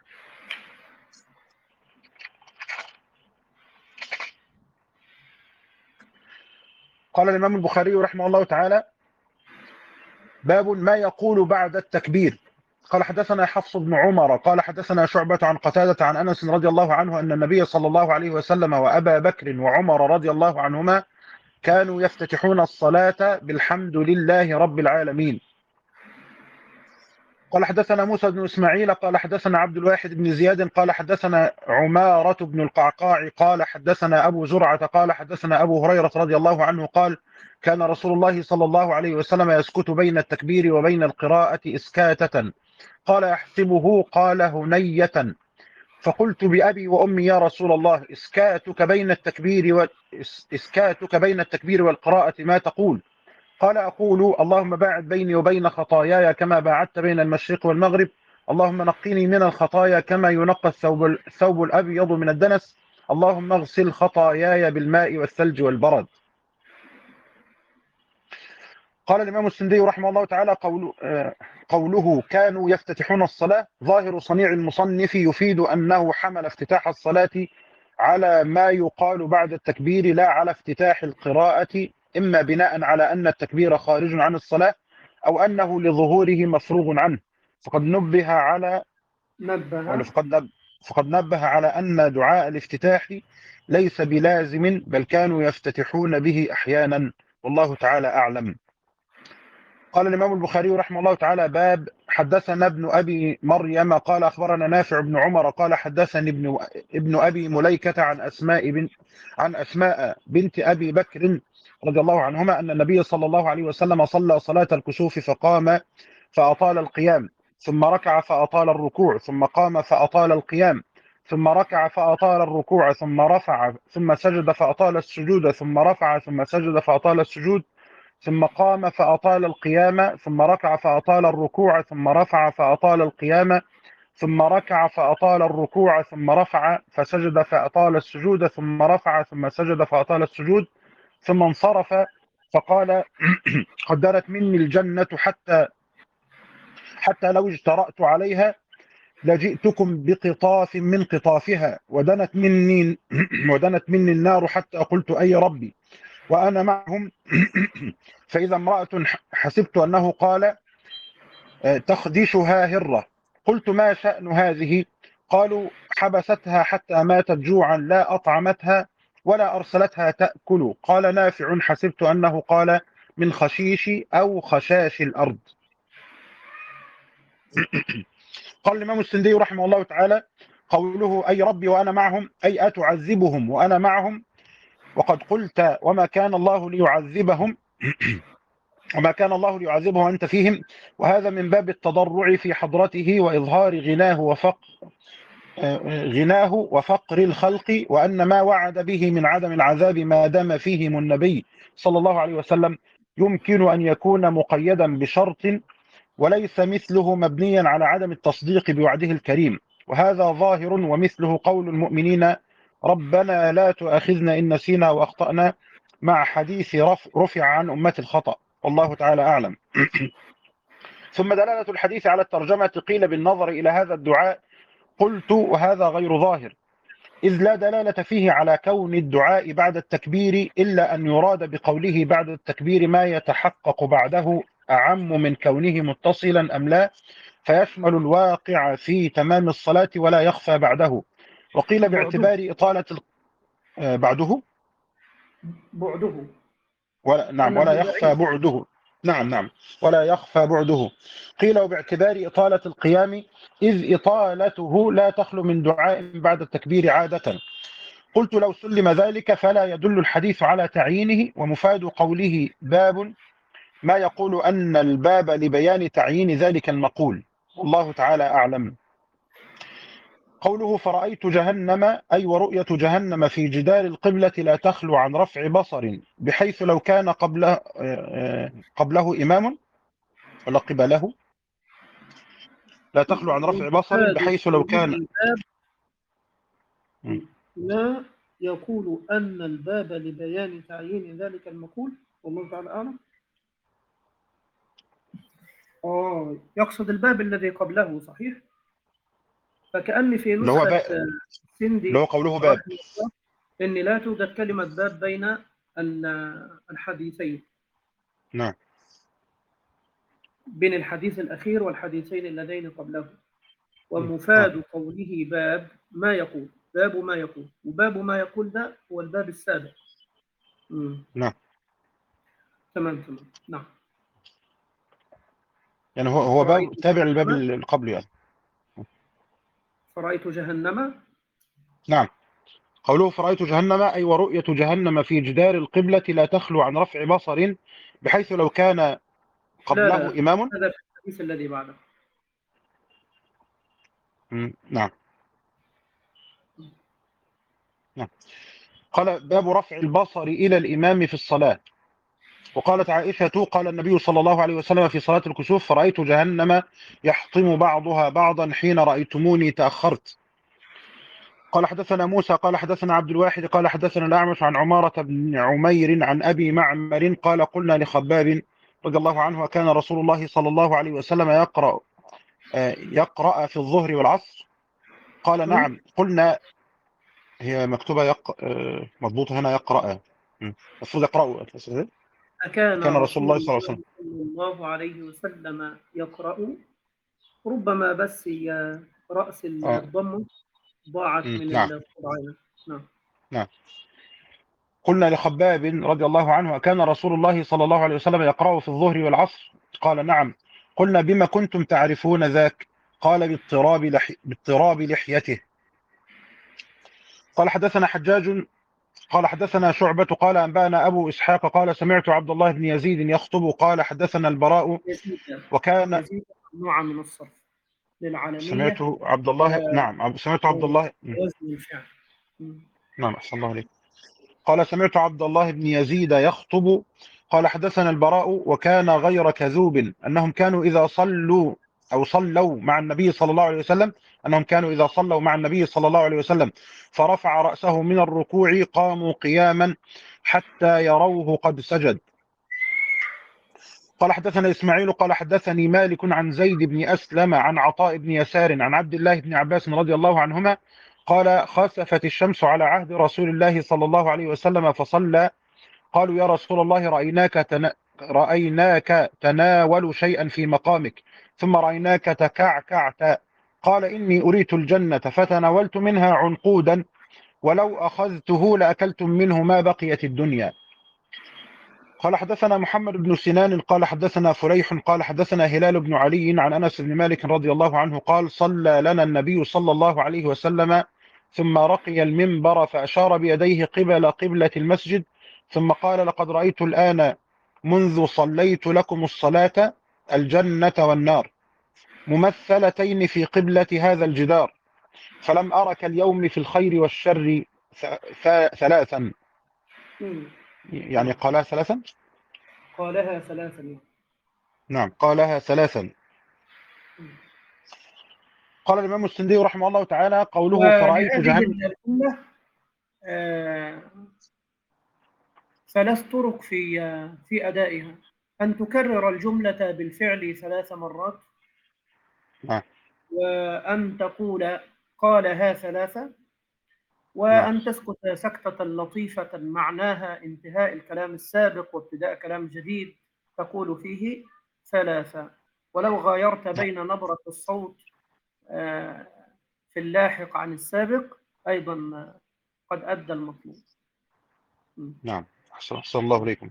قال الإمام البخاري رحمه الله تعالى: باب ما يقول بعد التكبير. قال حدثنا حفص بن عمر قال حدثنا شعبة عن قتادة عن أنس رضي الله عنه أن النبي صلى الله عليه وسلم وأبا بكر وعمر رضي الله عنهما كانوا يفتتحون الصلاة بالحمد لله رب العالمين. قال حدثنا موسى بن إسماعيل قال حدثنا عبد الواحد بن زياد قال حدثنا عمارة بن القعقاع قال حدثنا أبو زرعة قال حدثنا أبو هريرة رضي الله عنه قال: كان رسول الله صلى الله عليه وسلم يسكت بين التكبير وبين القراءة إسكاتة. قال: يحسبه قال هنية. فقلت بأبي وأمي يا رسول الله، إسكاتك بين التكبير و... إسكاتك بين التكبير والقراءة ما تقول؟ قال: أقول: اللهم باعد بيني وبين خطاياي كما باعدت بين المشرق والمغرب، اللهم نقني من الخطايا كما ينقى الثوب, الثوب الأبيض من الدنس، اللهم اغسل خطاياي بالماء والثلج والبرد. قال الإمام السندي رحمه الله تعالى: قوله, قوله كانوا يفتتحون الصلاة ظاهر صنيع المصنف يفيد أنه حمل افتتاح الصلاة على ما يقال بعد التكبير لا على افتتاح القراءة، إما بناء على أن التكبير خارج عن الصلاة أو أنه لظهوره مفروغ عنه. فقد نبه على نبه فقد نبه, فقد نبه على أن دعاء الافتتاح ليس بلازم، بل كانوا يفتتحون به أحيانا، والله تعالى أعلم. قال الإمام البخاري رحمه الله تعالى: باب حدثنا ابن أبي مريم قال أخبرنا نافع بن عمر قال حدثني ابن ابن أبي مليكة عن أسماء بن عن أسماء بنت أبي بكر رضي الله عنهما أن النبي صلى الله عليه وسلم صلى صلاة الكسوف فقام فأطال القيام، ثم ركع فأطال الركوع، ثم قام فأطال القيام، ثم ركع فأطال الركوع، ثم رفع ثم سجد فأطال السجود، ثم رفع ثم سجد فأطال السجود، ثم قام فأطال القيام، ثم ركع فأطال الركوع، ثم رفع فأطال القيام، ثم ركع فأطال الركوع، ثم رفع فسجد فأطال السجود، ثم رفع ثم سجد فأطال السجود، ثم انصرف فقال: قدرت مني الجنة حتى حتى لو اجترأت عليها لجئتكم بقطاف من قطافها، ودنت مني ودنت مني النار حتى قلت: أي ربي، وأنا معهم. فإذا امرأة حسبت أنه قال: تخدشها هرة. قلت: ما شأن هذه؟ قالوا: حبستها حتى ماتت جوعا لا أطعمتها ولا أرسلتها تأكل. قال نافع: حسبت أنه قال من خشيش أو خشاش الأرض. قال الإمام السندي رحمه الله تعالى: قوله أي ربي وأنا معهم أي أتعذبهم وأنا معهم، وقد قلت: وما كان الله ليعذبهم وما كان الله ليعذبهم وأنت فيهم، وهذا من باب التضرع في حضرته وإظهار غناه وفقر غناه وفقر الخلق، وأن ما وعد به من عدم العذاب ما دام فيهم النبي صلى الله عليه وسلم يمكن أن يكون مقيدا بشرط وليس مثله مبنيا على عدم التصديق بوعده الكريم، وهذا ظاهر، ومثله قول المؤمنين ربنا لا تؤاخذنا إن نسينا وأخطأنا، مع حديث رفع عن أمة الخطأ، والله تعالى أعلم. ثم دلالة الحديث على الترجمة قيل بالنظر إلى هذا الدعاء، قلت وهذا غير ظاهر، إذ لا دلالة فيه على كون الدعاء بعد التكبير إلا أن يراد بقوله بعد التكبير ما يتحقق بعده أعم من كونه متصلا أم لا، فيشمل الواقع في تمام الصلاة ولا يخفى بعده. وقيل باعتبار إطالة ال... بعده بعده ولا نعم ولا يخفى بعده نعم نعم ولا يخفى بعده. قيل وباعتبار إطالة القيام، إذ إطالته لا تخلو من دعاء بعد التكبير عادة. قلت لو سلم ذلك فلا يدل الحديث على تعيينه، ومفاد قوله باب ما يقول أن الباب لبيان تعيين ذلك المقول، والله تعالى أعلم. قوله فرأيت جهنم، أي ورؤية جهنم في جدار القبلة لا تخلو عن رفع بصر، بحيث لو كان قبله, قبله إمام ولا قبله لا تخلو عن رفع بصر، بحيث لو كان لا يقول أن الباب لبيان تعيين ذلك المقول، والله تعالى أعلم. آه يقصد الباب الذي قبله، صحيح. فكأن في نسخة سندي اللي هو قوله باب إن لا توجد كلمة باب بين الحديثين. نعم، بين الحديث الأخير والحديثين اللذين قبله. ومفاد نعم. قوله باب ما يقول، باب ما يقول، وباب ما يقول ده هو الباب السابق. نعم تمام تمام نعم. يعني هو هو باب تابع للباب اللي قبله يعني. فرأيت جهنم، نعم. قوله فرأيت جهنم أي ورؤية جهنم في جدار القبلة لا تخلو عن رفع بصر، بحيث لو كان قبله لا لا. إمام. هذا في الحديث الذي بعده. نعم نعم. قال باب رفع البصر إلى الإمام في الصلاة. وقالت عائشة قال النبي صلى الله عليه وسلم في صلاة الكسوف فرأيت جهنم يحطم بعضها بعضا حين رأيتموني تأخرت. قال حدثنا موسى قال حدثنا عبد الواحد قال حدثنا الأعمش عن عمارة بن عمير عن أبي معمر قال قلنا لخباب رضي الله عنه وكان رسول الله صلى الله عليه وسلم يقرأ يقرأ في الظهر والعصر؟ قال نعم. قلنا هي مكتوبة يق... مضبوطة هنا يقرأ، المفروض يقرأوا. كان, كان رسول الله صلى الله عليه وسلم صلى الله عليه وسلم يقرأ، ربما بس رأس الضم ضاعت من نعم. القرآن. نعم نعم. قلنا لخباب رضي الله عنه كان رسول الله صلى الله عليه وسلم يقرأ في الظهر والعصر؟ قال نعم. قلنا بما كنتم تعرفون ذاك؟ قال باضطراب لحي... باضطراب لحيته. قال حدثنا حجاج قال حدثنا شعبة قال أنبأنا أبو إسحاق قال سمعت عبد الله بن يزيد يخطب قال حدثنا البراء وكان يزيد نوع من الصرف للعالمية. سمعت عبد الله و... نعم سمعت عبد الله وزن الفعل. نعم أحسن الله عليك. قال سمعت عبد الله بن يزيد يخطب قال حدثنا البراء وكان غير كذوب أنهم كانوا إذا صلوا أو صلوا مع النبي صلى الله عليه وسلم أنهم كانوا إذا صلوا مع النبي صلى الله عليه وسلم فرفع رأسه من الركوع قاموا قياما حتى يروه قد سجد. قال حدثنا إسماعيل قال حدثني مالك عن زيد بن أسلم عن عطاء بن يسار عن عبد الله بن عباس رضي الله عنهما قال خسفت الشمس على عهد رسول الله صلى الله عليه وسلم فصلى، قالوا يا رسول الله رأيناك, تنا... رأيناك تناول شيئا في مقامك ثم رأيناك تكعكعت، قال إني أريت الجنة فتناولت منها عنقودا ولو أخذته لأكلتم منه ما بقيت الدنيا. قال حدثنا محمد بن سنان قال حدثنا فليح قال حدثنا هلال بن علي عن أنس بن مالك رضي الله عنه قال صلى لنا النبي صلى الله عليه وسلم ثم رقي المنبر فأشار بيديه قبل قبلة المسجد ثم قال لقد رأيت الآن منذ صليت لكم الصلاة الجنة والنار ممثلتين في قبلة هذا الجدار، فلم أرك اليوم في الخير والشر ثلاثا. مم. يعني قالها ثلاثا. قالها ثلاثا. نعم قالها ثلاثا. قال الإمام السندي رحمه الله تعالى قوله فرأيت ولهذه جهنم. الجملة آه ثلاث طرق في في أدائها: أن تكرر الجملة بالفعل ثلاث مرات، نعم وأن تقول قالها ثلاثة، نعم وأن تسكت سكتة لطيفة معناها انتهاء الكلام السابق وابتداء كلام جديد تقول فيه ثلاثة. ولو غايرت بين نبرة الصوت آه، في اللاحق عن السابق أيضا قد أدى المطلوب. نعم أحسن الله إليكم.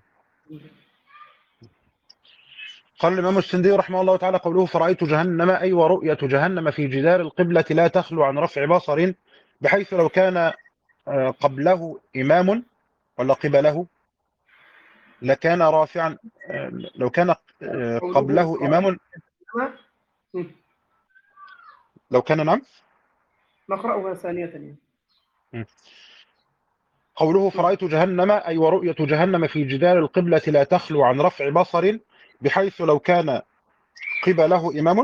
قال الإمام السندي رحمه الله تعالى قوله فرأيت جهنم أي ورؤية جهنم في جدار القبلة لا تخلو عن رفع بصر، بحيث لو كان قبله إمام ولا قبله لكان رافعا، لو كان قبله إمام لو كان نعم نقرأها ثانية. قوله فرأيت جهنم أي ورؤية جهنم في جدار القبلة لا تخلو عن رفع بصر، بحيث لو كان قبله إمام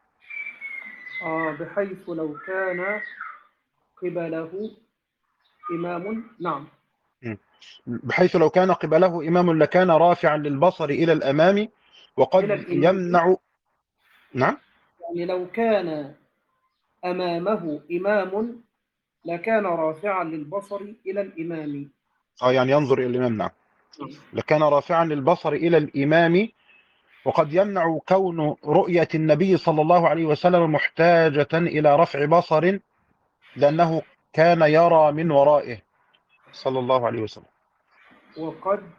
آه بحيث لو كان قبله إمام. نعم بحيث لو كان قبله إمام لكان رافعا للبصر إلى الأمام وقد يمنع. نعم يعني لو كان أمامه إمام لكان رافعا للبصر إلى الإمام. اه يعني ينظر إلى الإمام. نعم لكان رافعا للبصر إلى الإمام، وقد يمنع كون رؤية النبي صلى الله عليه وسلم محتاجة إلى رفع بصر، لأنه كان يرى من ورائه صلى الله عليه وسلم. وقد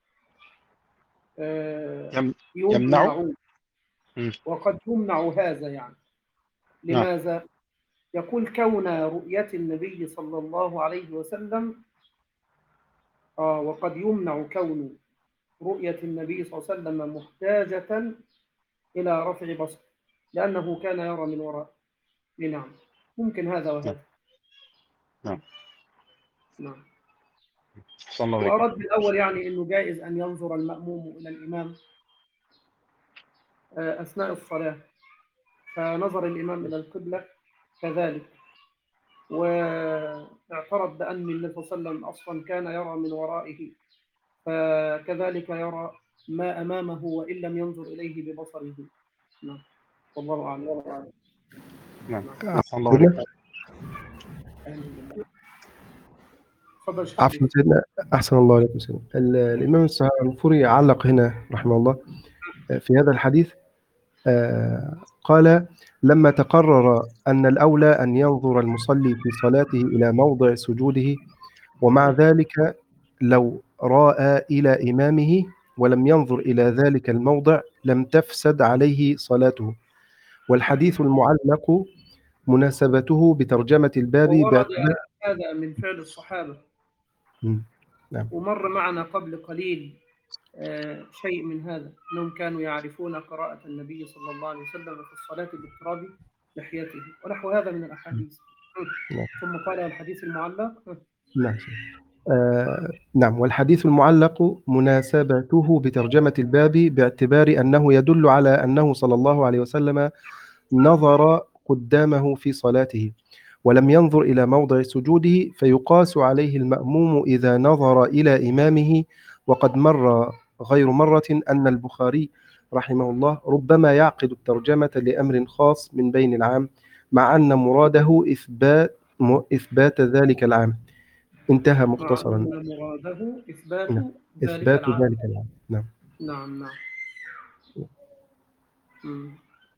آه يم يمنع يمنع وقد يمنع هذا. يعني لماذا؟ نعم. يقول كون رؤية النبي صلى الله عليه وسلم آه وقد يمنع كون رؤية النبي صلى الله عليه وسلم محتاجة إلى رفع بصر، لأنه كان يرى من وراء. نعم ممكن هذا وهذا. نعم نعم. نعم. وأرد بالأول يعني أنه جائز أن ينظر المأموم إلى الإمام أثناء الصلاة، فنظر الإمام إلى القبلة كذلك، واعترض بأن النبي صلى الله عليه وسلم أصلا كان يرى من ورائه، فكذلك يرى ما أمامه وإن لم ينظر إليه ببصره. نعم والله أعلم. نعم الله عليك. عفوا سيدنا، أحسن الله عليكم سيدنا. الإمام السهرانفوري علق هنا رحمه الله في هذا الحديث، قال لما تقرر أن الأولى أن ينظر المصلي في صلاته إلى موضع سجوده، ومع ذلك لو رأى إلى إمامه ولم ينظر إلى ذلك الموضع لم تفسد عليه صلاته. والحديث المعلق مناسبته بترجمة الباب باعتبار هذا من فعل الصحابة. نعم. ومر معنا قبل قليل آه شيء من هذا، أنهم كانوا يعرفون قراءة النبي صلى الله عليه وسلم في الصلاة باضطراب لحيته ونحو هذا من الأحاديث. نعم. ثم قال الحديث المعلق. نعم. آه نعم. والحديث المعلق مناسبته بترجمة الباب باعتبار أنه يدل على أنه صلى الله عليه وسلم نظر قدامه في صلاته ولم ينظر إلى موضع سجوده، فيقاس عليه المأموم إذا نظر إلى إمامه. وقد مر غير مرة أن البخاري رحمه الله ربما يعقد الترجمة لأمر خاص من بين العام، مع أن مراده إثبات إثبات ذلك العام. انتهى مختصرا. مراده إثبات نعم. ذلك إثبات العام. ذلك العام. نعم نعم نعم. مم.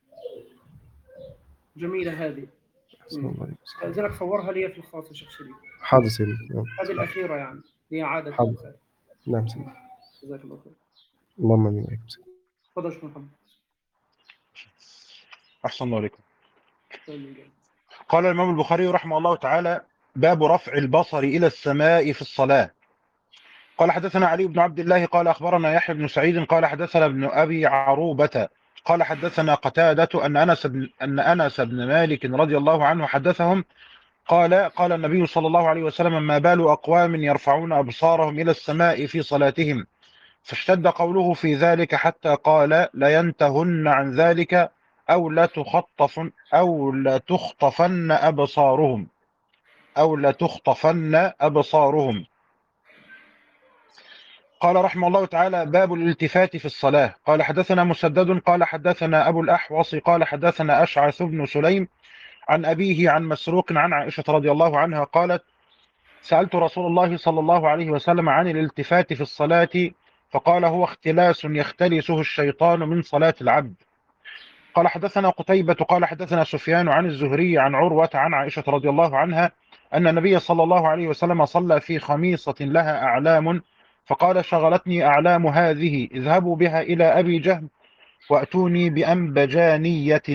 جميلة هذه. لذلك صورها لي في الخاص يا شيخ شريف. حاضر سيدي. هذه الأخيرة يعني هي عادة. حاضر. نعم سيدي. جزاك الله خير. اللهم امين وعليكم السلام. تفضل شيخ محمد. أحسن الله عليكم. قال الإمام البخاري رحمه الله تعالى باب رفع البصر إلى السماء في الصلاة. قال حدثنا علي بن عبد الله قال أخبرنا يحيى بن سعيد قال حدثنا ابن أبي عروبة قال حدثنا قتادة أن أنس بن, أن أنس بن مالك رضي الله عنه حدثهم قال قال النبي صلى الله عليه وسلم: ما بال أقوام يرفعون أبصارهم إلى السماء في صلاتهم؟ فاشتد قوله في ذلك حتى قال: لينتهن عن ذلك أو لا تخطفن أو لا تخطفن أبصارهم أو لا تخطفن أبصارهم. قال رحمه الله تعالى: باب الالتفات في الصلاة. قال حدثنا مسدد قال حدثنا أبو الأحوص قال حدثنا أشعث بن سليم عن أبيه عن مسروق عن عائشة رضي الله عنها قالت: سألت رسول الله صلى الله عليه وسلم عن الالتفات في الصلاة فقال: هو اختلاس يختلسه الشيطان من صلاة العبد. قال حدثنا قتيبة قال حدثنا سفيان عن الزهري عن عروة عن عائشة رضي الله عنها أن النبي صلى الله عليه وسلم صلى في خميصة لها أعلام فقال: شغلتني أعلام هذه، اذهبوا بها إلى أبي جهم وأتوني بأنبجانية.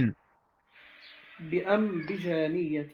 بأنبجانية.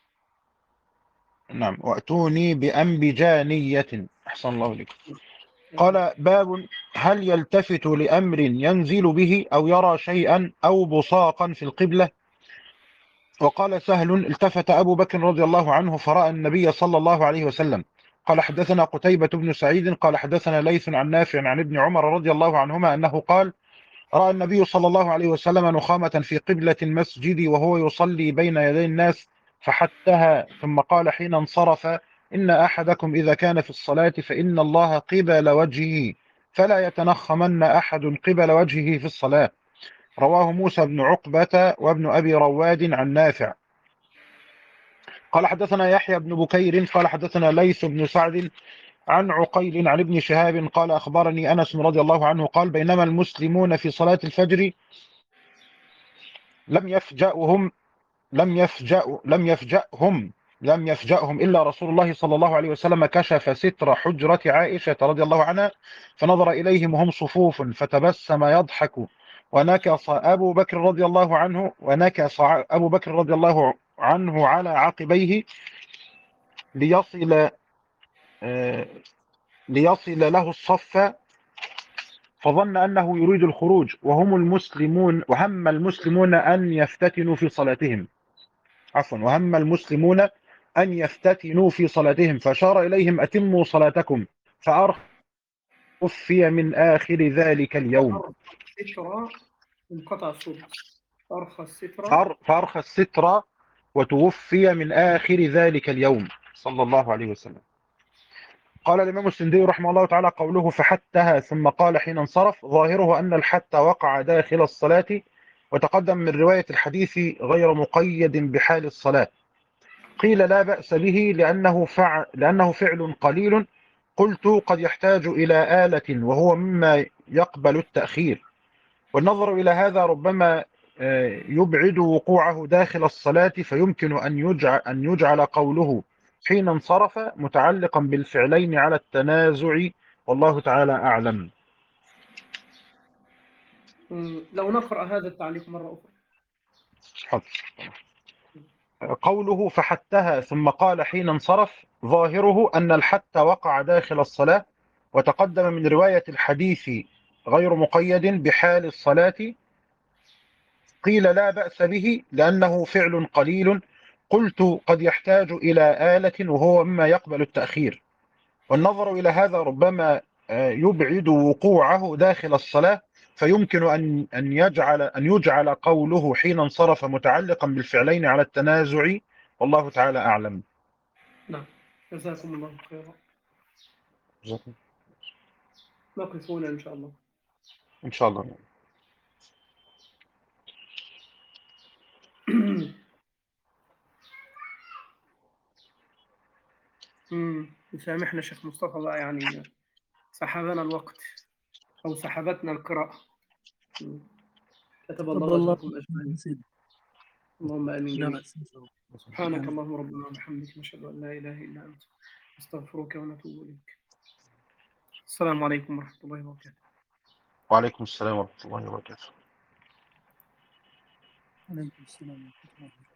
نعم، وأتوني بأنبجانية. أحسن الله لك. قال: باب هل يلتفت لأمر ينزل به أو يرى شيئا أو بصاقا في القبلة؟ وقال سهل: التفت أبو بكر رضي الله عنه فرأى النبي صلى الله عليه وسلم. قال حدثنا قتيبة بن سعيد قال حدثنا ليث عن نافع عن ابن عمر رضي الله عنهما أنه قال: رأى النبي صلى الله عليه وسلم نخامة في قبلة المسجد وهو يصلي بين يدي الناس فحتها، ثم قال حين انصرف: إن أحدكم إذا كان في الصلاة فإن الله قبل وجهه فلا يتنخمن أحد قبل وجهه في الصلاة. رواه موسى بن عقبة وابن أبي رواد عن نافع. قال حدثنا يحيى بن بكير قال حدثنا ليث بن سعد عن عقيل عن ابن شهاب قال: أخبرني أنس رضي الله عنه قال: بينما المسلمون في صلاة الفجر لم يفجأهم لم يفجأ لم يفجأهم لم يفجأهم إلا رسول الله صلى الله عليه وسلم كشف ستر حجرة عائشة رضي الله عنها فنظر إليهم وهم صفوف فتبسم يضحك ونكص أبو بكر رضي الله عنه ونكص أبو بكر رضي الله عنه على عقبيه ليصل آه ليصل له الصف فظن أنه يريد الخروج وهم المسلمون وهم المسلمون أن يفتتنوا في صلاتهم عفوا وهم المسلمون أن يفتتنوا في صلاتهم فشار إليهم: أتموا صلاتكم. فأرخي من آخر ذلك اليوم. السترة انقطع الصوت. أرخى السترة فأر- فأرخى الستر وتوفي من آخر ذلك اليوم صلى الله عليه وسلم. قال الإمام السندي رحمه الله تعالى: قوله فحتها ثم قال حين انصرف ظاهره أن الحت وقع داخل الصلاة، وتقدم من رواية الحديث غير مقيد بحال الصلاة. قيل لا بأس به لأنه فعل, لأنه فعل قليل. قلت: قد يحتاج إلى آلة وهو مما يقبل التأخير. والنظر إلى هذا ربما يبعد وقوعه داخل الصلاة فيمكن أن يجعل, أن يجعل قوله حين انصرف متعلقا بالفعلين على التنازع، والله تعالى أعلم. لو نقرأ هذا التعليق مرة أخرى. حاضر. قوله فحتها ثم قال حين انصرف ظاهره أن الحت وقع داخل الصلاة، وتقدم من رواية الحديث غير مقيد بحال الصلاة. قيل لا بأس به لأنه فعل قليل. قلت: قد يحتاج إلى آلة وهو مما يقبل التأخير. والنظر إلى هذا ربما يبعد وقوعه داخل الصلاة فيمكن أن أن يجعل أن يجعل قوله حين انصرف متعلقا بالفعلين على التنازع، والله تعالى أعلم. نعم، جزاكم الله خيرا. نقف هنا إن شاء الله. إن شاء الله. يسامحنا شيخ مصطفى بقى، يعني سحبنا الوقت أو سحبتنا القراءة. كتب الله أجركم أجمعين. اللهم آمين. سبحانك اللهم ربنا وبحمدك نشهد أن لا إله إلا أنت نستغفرك ونتوب إليك. السلام عليكم ورحمة الله وبركاته. وعليكم السلام ورحمة الله وبركاته. عليكم السلام ورحمة الله وبركاته.